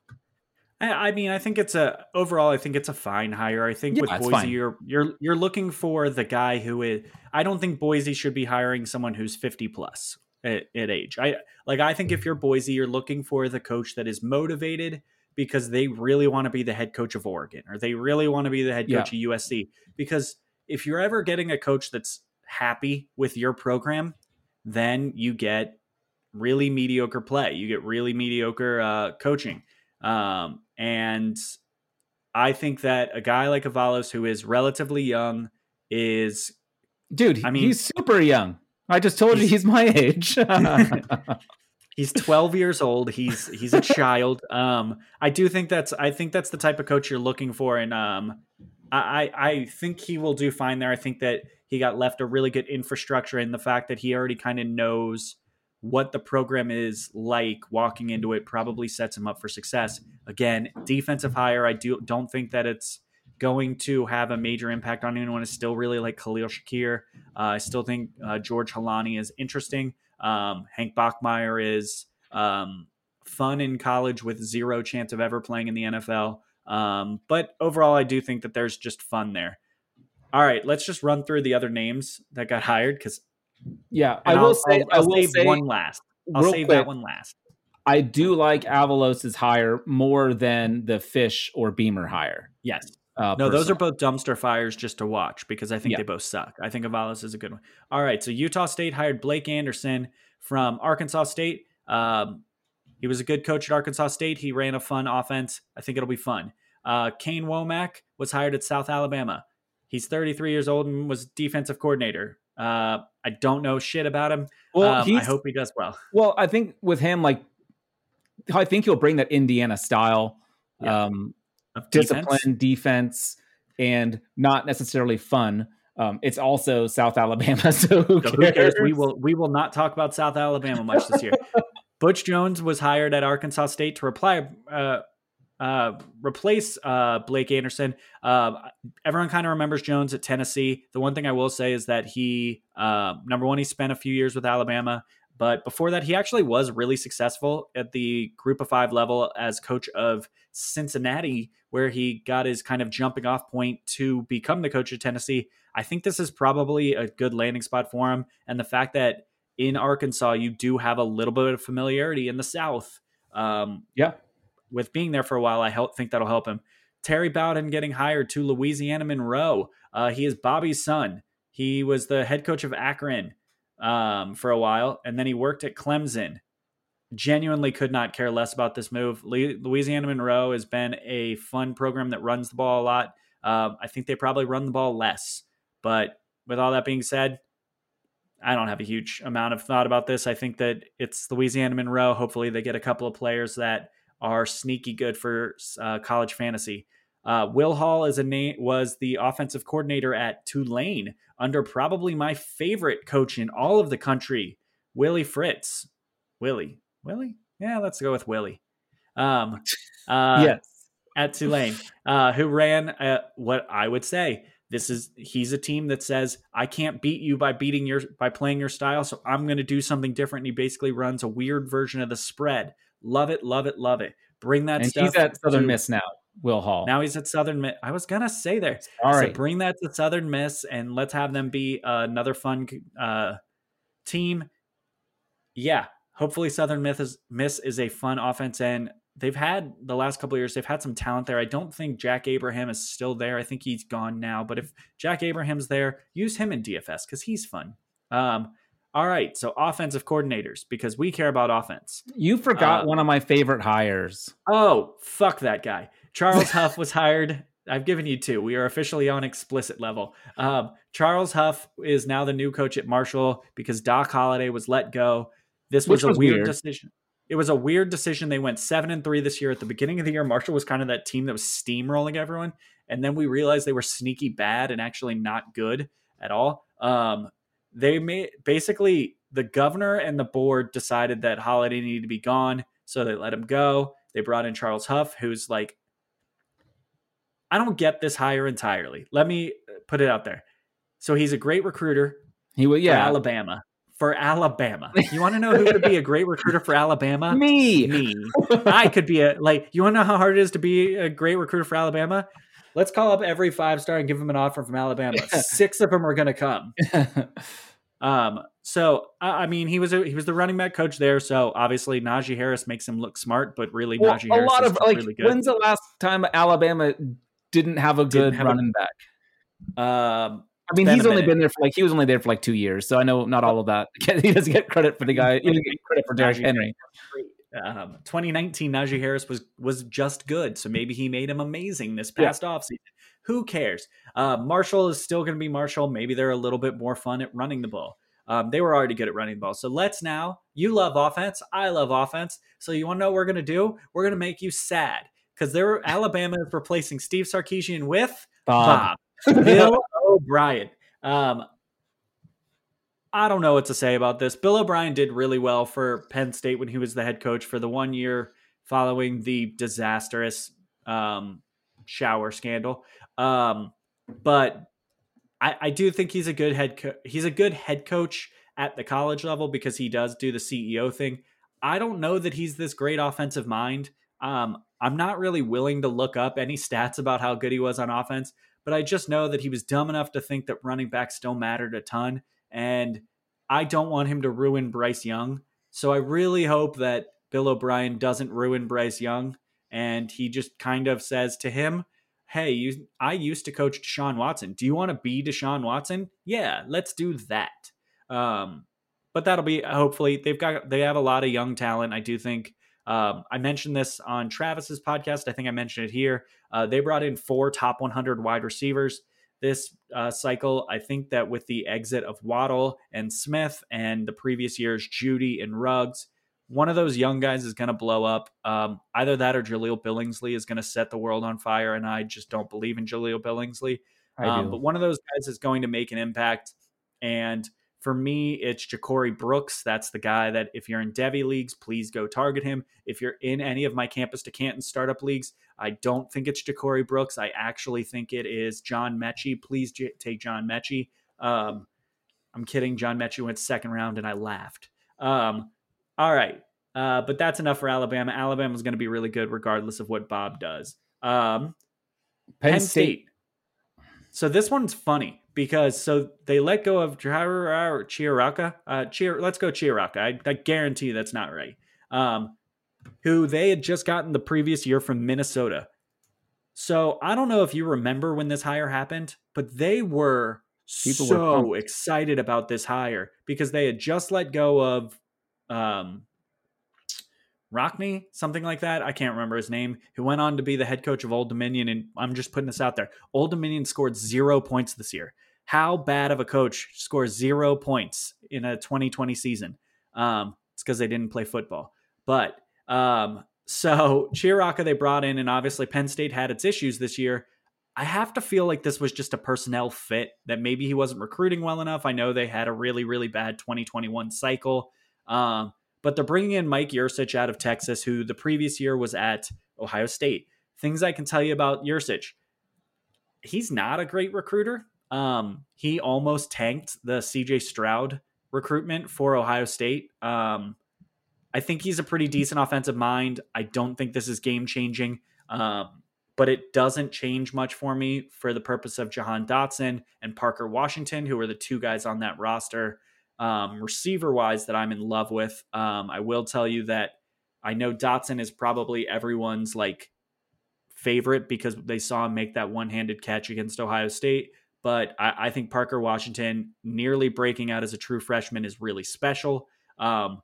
S4: I mean, I think it's a overall. I think it's a fine hire. I think
S3: Yeah,
S4: with
S3: it's
S4: Boise,
S3: fine.
S4: you're you're you're looking for the guy who is. I don't think Boise should be hiring someone who's fifty plus at, at age. I like. I think if you're Boise, you're looking for the coach that is motivated because they really want to be the head coach of Oregon, or they really want to be the head coach
S3: Yeah.
S4: of U S C. Because if you're ever getting a coach that's happy with your program, then you get really mediocre play. You get really mediocre uh, coaching. Um, and I think that a guy like Avalos, who is relatively young, is
S3: Dude,
S4: I mean,
S3: he's super young. I just told you he's my age.
S4: he's twelve years old. He's he's a child. Um, I do think that's I think that's the type of coach you're looking for, and um, I I think he will do fine there. I think that he got left a really good infrastructure in the fact that he already kind of knows what the program is like walking into it probably sets him up for success. Again, defensive hire, I do don't think that it's going to have a major impact on anyone. I still really like Khalil Shakir. Uh, I still think uh, George Halani is interesting. Um, Hank Bachmeier is um, fun in college with zero chance of ever playing in the N F L. Um, but overall, I do think that there's just fun there. All right, let's just run through the other names that got hired because
S3: yeah,
S4: And
S3: I will
S4: I'll,
S3: say,
S4: I'll,
S3: I
S4: I'll
S3: will
S4: save
S3: say,
S4: one last. I'll
S3: real
S4: save
S3: quick,
S4: that one last.
S3: I do like Avalos's hire more than the Fish or Beamer hire.
S4: Yes.
S3: Uh,
S4: No, those are
S3: personally.
S4: both dumpster fires just to watch because I think
S3: Yeah.
S4: they both suck. I think Avalos is a good one. All right, so Utah State hired Blake Anderson from Arkansas State. Um, he was a good coach at Arkansas State. He ran a fun offense. I think it'll be fun. Uh, Kane Womack was hired at South Alabama. He's thirty-three years old and was defensive coordinator. Uh, I don't know shit about him.
S3: Well,
S4: um, I
S3: he's-
S4: hope he does well.
S3: Well, I think with him, like, I think he'll bring that Indiana style,
S4: Yeah.
S3: um,
S4: Of
S3: discipline,
S4: defense.
S3: defense, and not necessarily fun. Um, it's also South Alabama, so who
S4: So
S3: cares?
S4: who cares? We will we will not talk about South Alabama much this year. Butch Jones was hired at Arkansas State to reply, uh, uh, replace uh, Blake Anderson. Uh, everyone kind of remembers Jones at Tennessee. The one thing I will say is that he, uh, number one, he spent a few years with Alabama, but before that, he actually was really successful at the Group of Five level as coach of Cincinnati, where he got his kind of jumping off point to become the coach of Tennessee. I think this is probably a good landing spot for him. And the fact that in Arkansas, you do have a little bit of familiarity in the South. Um,
S3: Yeah.
S4: with being there for a while, I help, think that'll help him. Terry Bowden getting hired to Louisiana Monroe. Uh, he is Bobby's son. He was the head coach of Akron um, for a while, and then he worked at Clemson. Genuinely could not care less about this move. Le- Louisiana Monroe has been a fun program that runs the ball a lot. Um, I think they probably run the ball less. But with all that being said, I don't have a huge amount of thought about this. I think that it's Louisiana Monroe. Hopefully they get a couple of players that are sneaky good for uh, college fantasy. Uh, Will Hall is a name, was the offensive coordinator at Tulane under probably my favorite coach in all of the country, Willie Fritz. Willie. Willie? Yeah, let's go with Willie. Um, uh,
S3: Yes.
S4: At Tulane, uh, who ran uh, what I would say. This is he's a team that says I can't beat you by beating your by playing your style, so I'm going to do something different. And he basically runs a weird version of the spread. Love it, love it, love it. Bring that
S3: And
S4: stuff.
S3: he's at Southern
S4: to-
S3: Miss now, Will Hall.
S4: Now he's at Southern Miss. I was gonna say there.
S3: All
S4: So
S3: right.
S4: bring that to Southern Miss and let's have them be uh, another fun uh, team. Yeah, hopefully Southern Miss is, Miss is a fun offense, and they've had the last couple of years. They've had some talent there. I don't think Jack Abraham is still there. I think he's gone now. But if Jack Abraham's there, use him in D F S because he's fun. Um, all right, so offensive coordinators because we care about offense.
S3: You forgot
S4: Uh,
S3: one of my favorite hires.
S4: Oh, fuck that guy. Charles Huff was hired. I've given you two. We are officially on explicit level. Um, Charles Huff is now the new coach at Marshall because Doc Holliday was let go. This was
S3: Which
S4: a
S3: was
S4: weird
S3: weird.
S4: decision. it was a weird decision. They went seven and three this year. At the beginning of the year, Marshall was kind of that team that was steamrolling everyone. And then we realized they were sneaky bad and actually not good at all. Um, they made basically the governor and the board decided that Holiday needed to be gone. So they let him go. They brought in Charles Huff, who's like, I don't get this hire entirely. Let me put it out there. So he's a great recruiter.
S3: He will, yeah.
S4: For Alabama. For Alabama. You want to know who could be a great recruiter for Alabama?
S3: Me.
S4: Me. I could be a, like, you want to know how hard it is to be a great recruiter for Alabama? Let's call up every five-star and give them an offer from Alabama. Six of them are going to come. um. So, I mean, he was a, he was the running back coach there. So, obviously, Najee Harris makes him look smart, but really, well, Najee Harris a lot is of, like, really good.
S3: When's the last time Alabama didn't have a good have running a, back?
S4: Um.
S3: I mean, he's only minute. been there for like he was only there for like two years, so I know not all of that. He doesn't get credit for the guy. He doesn't get credit for Derrick Henry.
S4: Um, twenty nineteen, Najee Harris was was just good, so maybe he made him amazing this past yeah. offseason. Who cares? Uh, Marshall is still going to be Marshall. Maybe they're a little bit more fun at running the ball. Um, they were already good at running the ball. So let's now. You love offense. I love offense. So you want to know what we're going to do? We're going to make you sad because they're Alabama is replacing Steve Sarkisian with Bob. Bob. Bill O'Brien. Um, I don't know what to say about this. Bill O'Brien did really well for Penn State when he was the head coach for the one year following the disastrous um, shower scandal. Um, but I, I do think he's a good head. Co- he's a good head coach at the college level because he does do the C E O thing. I don't know that he's this great offensive mind. Um, I'm not really willing to look up any stats about how good he was on offense. But I just know that he was dumb enough to think that running back still mattered a ton. And I don't want him to ruin Bryce Young. So I really hope that Bill O'Brien doesn't ruin Bryce Young. And he just kind of says to him, hey, you, I used to coach Deshaun Watson. Do you want to be Deshaun Watson? Yeah, let's do that. Um, but that'll be, hopefully, they've got, they have a lot of young talent. I do think. Um, I mentioned this on Travis's podcast. I think I mentioned it here. Uh, they brought in four top one hundred wide receivers this uh, cycle. I think that with the exit of Waddle and Smith and the previous year's Judy and Ruggs, one of those young guys is going to blow up. Um, either that or Jaleel Billingsley is going to set the world on fire, and I just don't believe in Jaleel Billingsley. Um, but one of those guys is going to make an impact, and for me, it's Ja'Cory Brooks. That's the guy that if you're in Devy leagues, please go target him. If you're in any of my Campus to Canton startup leagues, I don't think it's Ja'Cory Brooks. I actually think it is John Mechie. Please j- take John Mechie. Um, I'm kidding. John Mechie went second round, and I laughed. Um, all right. Uh, but that's enough for Alabama. Alabama's going to be really good regardless of what Bob does. Um, Penn, Penn State. State. So this one's funny. Because so they let go of Chiaraka. Uh, Chiar, let's go Chiaraka. I, I guarantee you that's not right. Um, who they had just gotten the previous year from Minnesota. So I don't know if you remember when this hire happened, but they were People so were excited about this hire because they had just let go of um, Rockney, something like that. I can't remember his name, who went on to be the head coach of Old Dominion. And I'm just putting this out there. Old Dominion scored zero points this year. How bad of a coach scores zero points in a twenty twenty season? Um, it's because they didn't play football. But um, so Chiaraka they brought in, and obviously Penn State had its issues this year. I have to feel like this was just a personnel fit, that maybe he wasn't recruiting well enough. I know they had a really, really bad twenty twenty-one cycle. Um, But they're bringing in Mike Yurcich out of Texas, who the previous year was at Ohio State. Things I can tell you about Yurcich. He's not a great recruiter. Um, he almost tanked the C J Stroud recruitment for Ohio State. Um, I think he's a pretty decent offensive mind. I don't think this is game-changing, um, but it doesn't change much for me for the purpose of Jahan Dotson and Parker Washington, who are the two guys on that roster. Um, receiver-wise that I'm in love with. Um, I will tell you that I know Dotson is probably everyone's like favorite because they saw him make that one-handed catch against Ohio State. But I, I think Parker Washington nearly breaking out as a true freshman is really special. Um,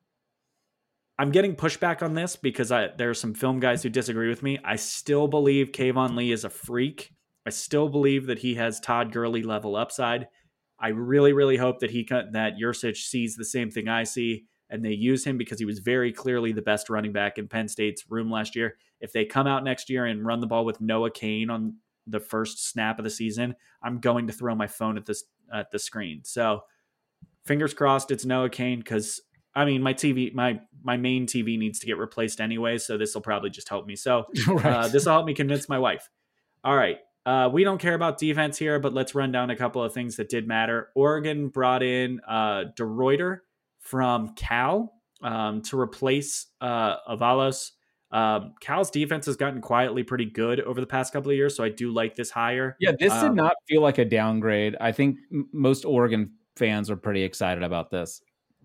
S4: I'm getting pushback on this because I, there are some film guys who disagree with me. I still believe Kayvon Lee is a freak. I still believe that he has Todd Gurley level upside. I really, really hope that he that Yurcich sees the same thing I see and they use him because he was very clearly the best running back in Penn State's room last year. If they come out next year and run the ball with Noah Cain on the first snap of the season, I'm going to throw my phone at this at the screen. So fingers crossed it's Noah Cain, because I mean my T V, my my main T V needs to get replaced anyway, so this will probably just help me. So right. uh, this will help me convince my wife. All right, uh, we don't care about defense here, but let's run down a couple of things that did matter. Oregon brought in uh, DeRuyter from Cal um, to replace uh, Avalos. Um, Cal's defense has gotten quietly pretty good over the past couple of years, so I do like this hire.
S3: Yeah, this
S4: um,
S3: did not feel like a downgrade. I think m- most Oregon fans are pretty excited about this.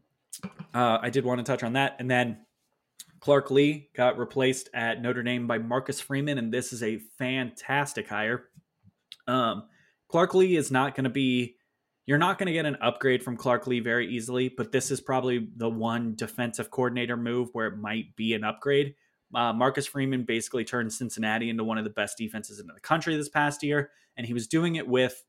S4: Uh, I did want to touch on that. And then Clark Lee got replaced at Notre Dame by Marcus Freeman, and this is a fantastic hire. Um, Clark Lee is not going to be, you're not going to get an upgrade from Clark Lee very easily, but this is probably the one defensive coordinator move where it might be an upgrade. Uh, Marcus Freeman basically turned Cincinnati into one of the best defenses in the country this past year, and he was doing it with,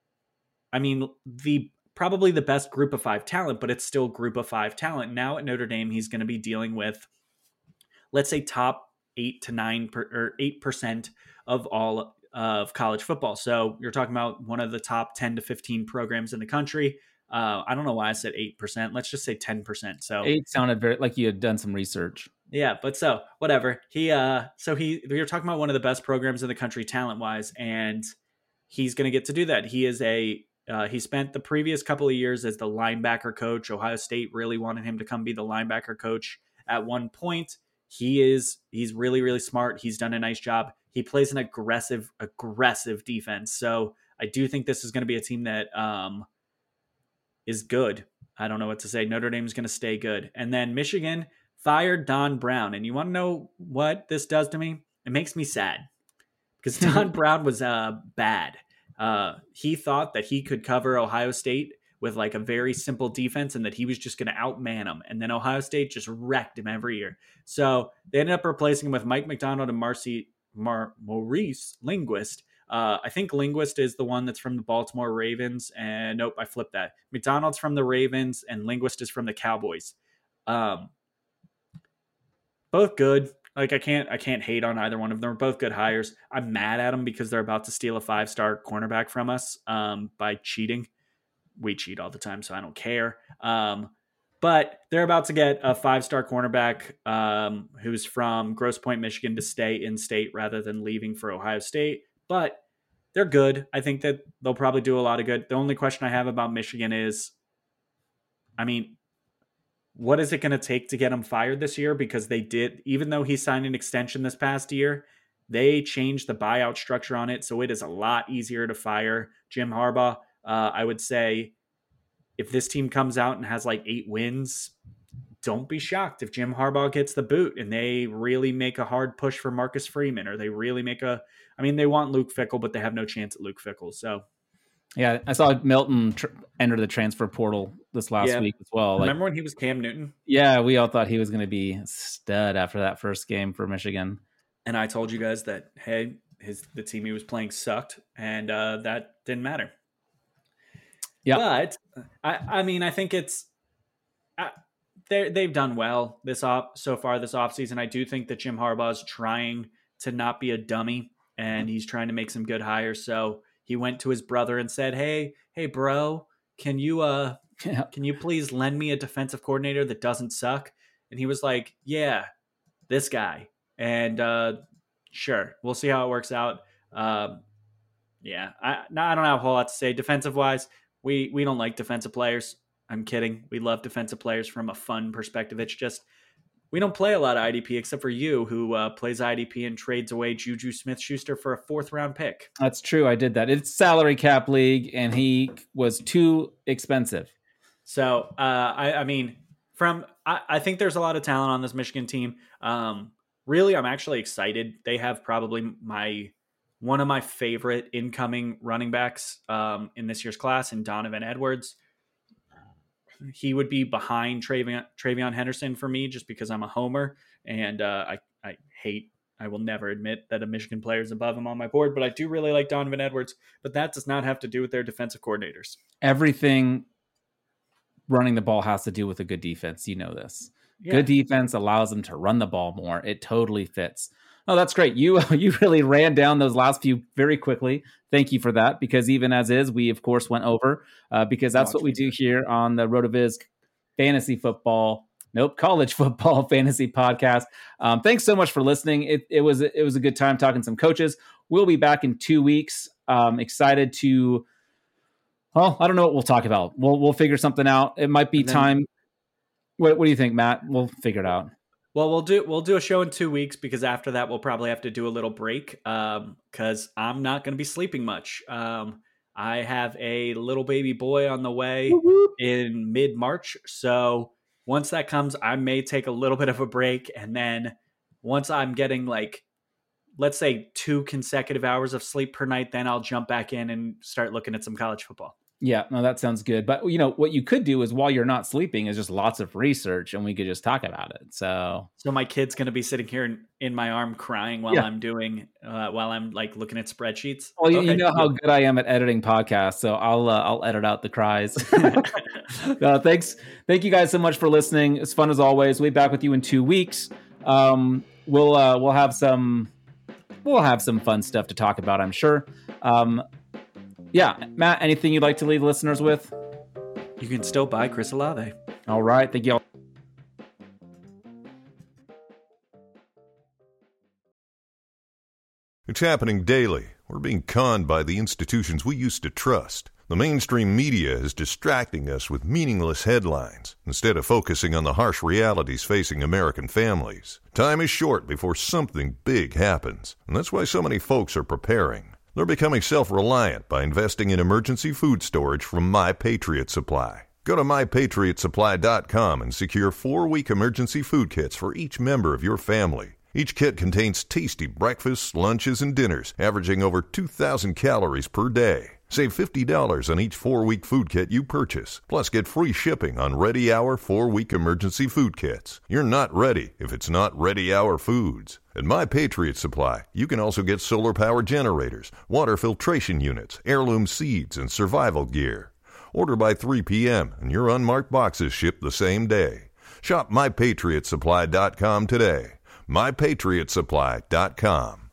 S4: I mean, the probably the best group of five talent, but it's still group of five talent. Now at Notre Dame, he's going to be dealing with, let's say, top eight to nine per, or eight percent of all of college football. So you're talking about one of the top ten to fifteen programs in the country. Uh, I don't know why I said eight percent. Let's just say ten percent. So
S3: eight sounded very like you had done some research.
S4: Yeah, but so whatever. He uh so he we were talking about one of the best programs in the country talent wise, and he's going to get to do that. He is a uh, he spent the previous couple of years as the linebacker coach. Ohio State really wanted him to come be the linebacker coach at one point. He is he's really really smart. He's done a nice job. He plays an aggressive aggressive defense. So I do think this is going to be a team that um is good. I don't know what to say. Notre Dame is going to stay good. And then Michigan fired Don Brown. And you want to know what this does to me? It makes me sad because Don Brown was uh, bad. Uh, he thought that he could cover Ohio State with like a very simple defense and that he was just going to outman them. And then Ohio State just wrecked him every year. So they ended up replacing him with Mike McDonald and Marcy, Mar- Maurice Linguist. Uh, I think Linguist is the one that's from the Baltimore Ravens. And nope, I flipped that. McDonald's from the Ravens and Linguist is from the Cowboys. Um, Both good. Like I can't, I can't hate on either one of them. They're both good hires. I'm mad at them because they're about to steal a five-star cornerback from us um, by cheating. We cheat all the time, so I don't care. Um, but they're about to get a five-star cornerback um, who's from Grosse Pointe, Michigan, to stay in state rather than leaving for Ohio State. But they're good. I think that they'll probably do a lot of good. The only question I have about Michigan is, I mean, what is it going to take to get him fired this year? Because they did, even though he signed an extension this past year, they changed the buyout structure on it. So it is a lot easier to fire Jim Harbaugh. Uh, I would say if this team comes out and has like eight wins, don't be shocked if Jim Harbaugh gets the boot and they really make a hard push for Marcus Freeman, or they really make a, I mean, they want Luke Fickell, but they have no chance at Luke Fickell. So
S3: yeah, I saw Milton tr- enter the transfer portal this last
S4: yeah.
S3: week as well.
S4: Remember
S3: like,
S4: when he was Cam Newton?
S3: Yeah, we all thought he was going to be a stud after that first game for Michigan.
S4: And I told you guys that, hey, his the team he was playing sucked, and uh, that didn't matter. Yeah, but I, I mean, I think it's I, they they've done well this off so far this offseason. I do think that Jim Harbaugh is trying to not be a dummy, and he's trying to make some good hires. So he went to his brother and said, "Hey, hey, bro, can you uh, yeah. can you please lend me a defensive coordinator that doesn't suck?" And he was like, "Yeah, this guy." And uh, sure, we'll see how it works out. Um, yeah, I no, I don't have a whole lot to say defensive wise. We we don't like defensive players. I'm kidding. We love defensive players from a fun perspective. It's just we don't play a lot of I D P except for you, who uh, plays I D P and trades away Juju Smith-Schuster for a fourth round pick.
S3: That's true. I did that. It's salary cap league, and he was too expensive.
S4: So uh, I, I mean, from I, I think there's a lot of talent on this Michigan team. Um, really, I'm actually excited. They have probably my one of my favorite incoming running backs um, in this year's class, in Donovan Edwards. He would be behind Travion, Travion Henderson for me just because I'm a homer, and uh, I, I hate, I will never admit that a Michigan player is above him on my board, but I do really like Donovan Edwards, but that does not have to do with their defensive coordinators.
S3: Everything running the ball has to do with a good defense. You know this.
S4: Yeah.
S3: Good defense allows them to run the ball more. It totally fits. Oh, that's great. You you really ran down those last few very quickly. Thank you for that, because even as is, we, of course, went over uh, because that's what we do here on the RotoViz Fantasy Football, nope, College Football Fantasy Podcast. Um, thanks so much for listening. It, it was it was a good time talking to some coaches. We'll be back in two weeks. Um, excited to, well, I don't know what we'll talk about. We'll we'll figure something out. It might be
S4: then,
S3: time. What, what do you think, Matt? We'll figure it out.
S4: Well, we'll do we'll do a show in two weeks because after that we'll probably have to do a little break because um, I'm not going to be sleeping much. Um, I have a little baby boy on the way Woo-hoo. in mid-March, so once that comes, I may take a little bit of a break, and then once I'm getting like, let's say two consecutive hours of sleep per night, then I'll jump back in and start looking at some college football.
S3: Yeah, no, that sounds good. But, you know, what you could do is while you're not sleeping is just lots of research and we could just talk about it. So
S4: so my kid's going to be sitting here in, in my arm crying while yeah. I'm doing, uh, while I'm like looking at spreadsheets.
S3: Well, you,
S4: okay.
S3: you know how good I am at editing podcasts, so I'll uh, I'll edit out the cries. uh, thanks. Thank you guys so much for listening. It's fun as always. We'll be back with you in two weeks. Um, we'll uh, we'll have some we'll have some fun stuff to talk about, I'm sure. Um, Yeah, Matt, anything you'd like to leave listeners with?
S4: You can still buy Chris Olave.
S3: All right. Thank you all.
S7: It's happening daily. We're being conned by the institutions we used to trust. The mainstream media is distracting us with meaningless headlines instead of focusing on the harsh realities facing American families. Time is short before something big happens, and that's why so many folks are preparing. They're becoming self-reliant by investing in emergency food storage from My Patriot Supply. Go to my patriot supply dot com and secure four-week emergency food kits for each member of your family. Each kit contains tasty breakfasts, lunches, and dinners, averaging over two thousand calories per day. Save fifty dollars on each four-week food kit you purchase. Plus, get free shipping on Ready Hour four-week emergency food kits. You're not ready if it's not Ready Hour Foods. At My Patriot Supply, you can also get solar power generators, water filtration units, heirloom seeds, and survival gear. Order by three p.m. and your unmarked boxes ship the same day. Shop my patriot supply dot com today. my patriot supply dot com.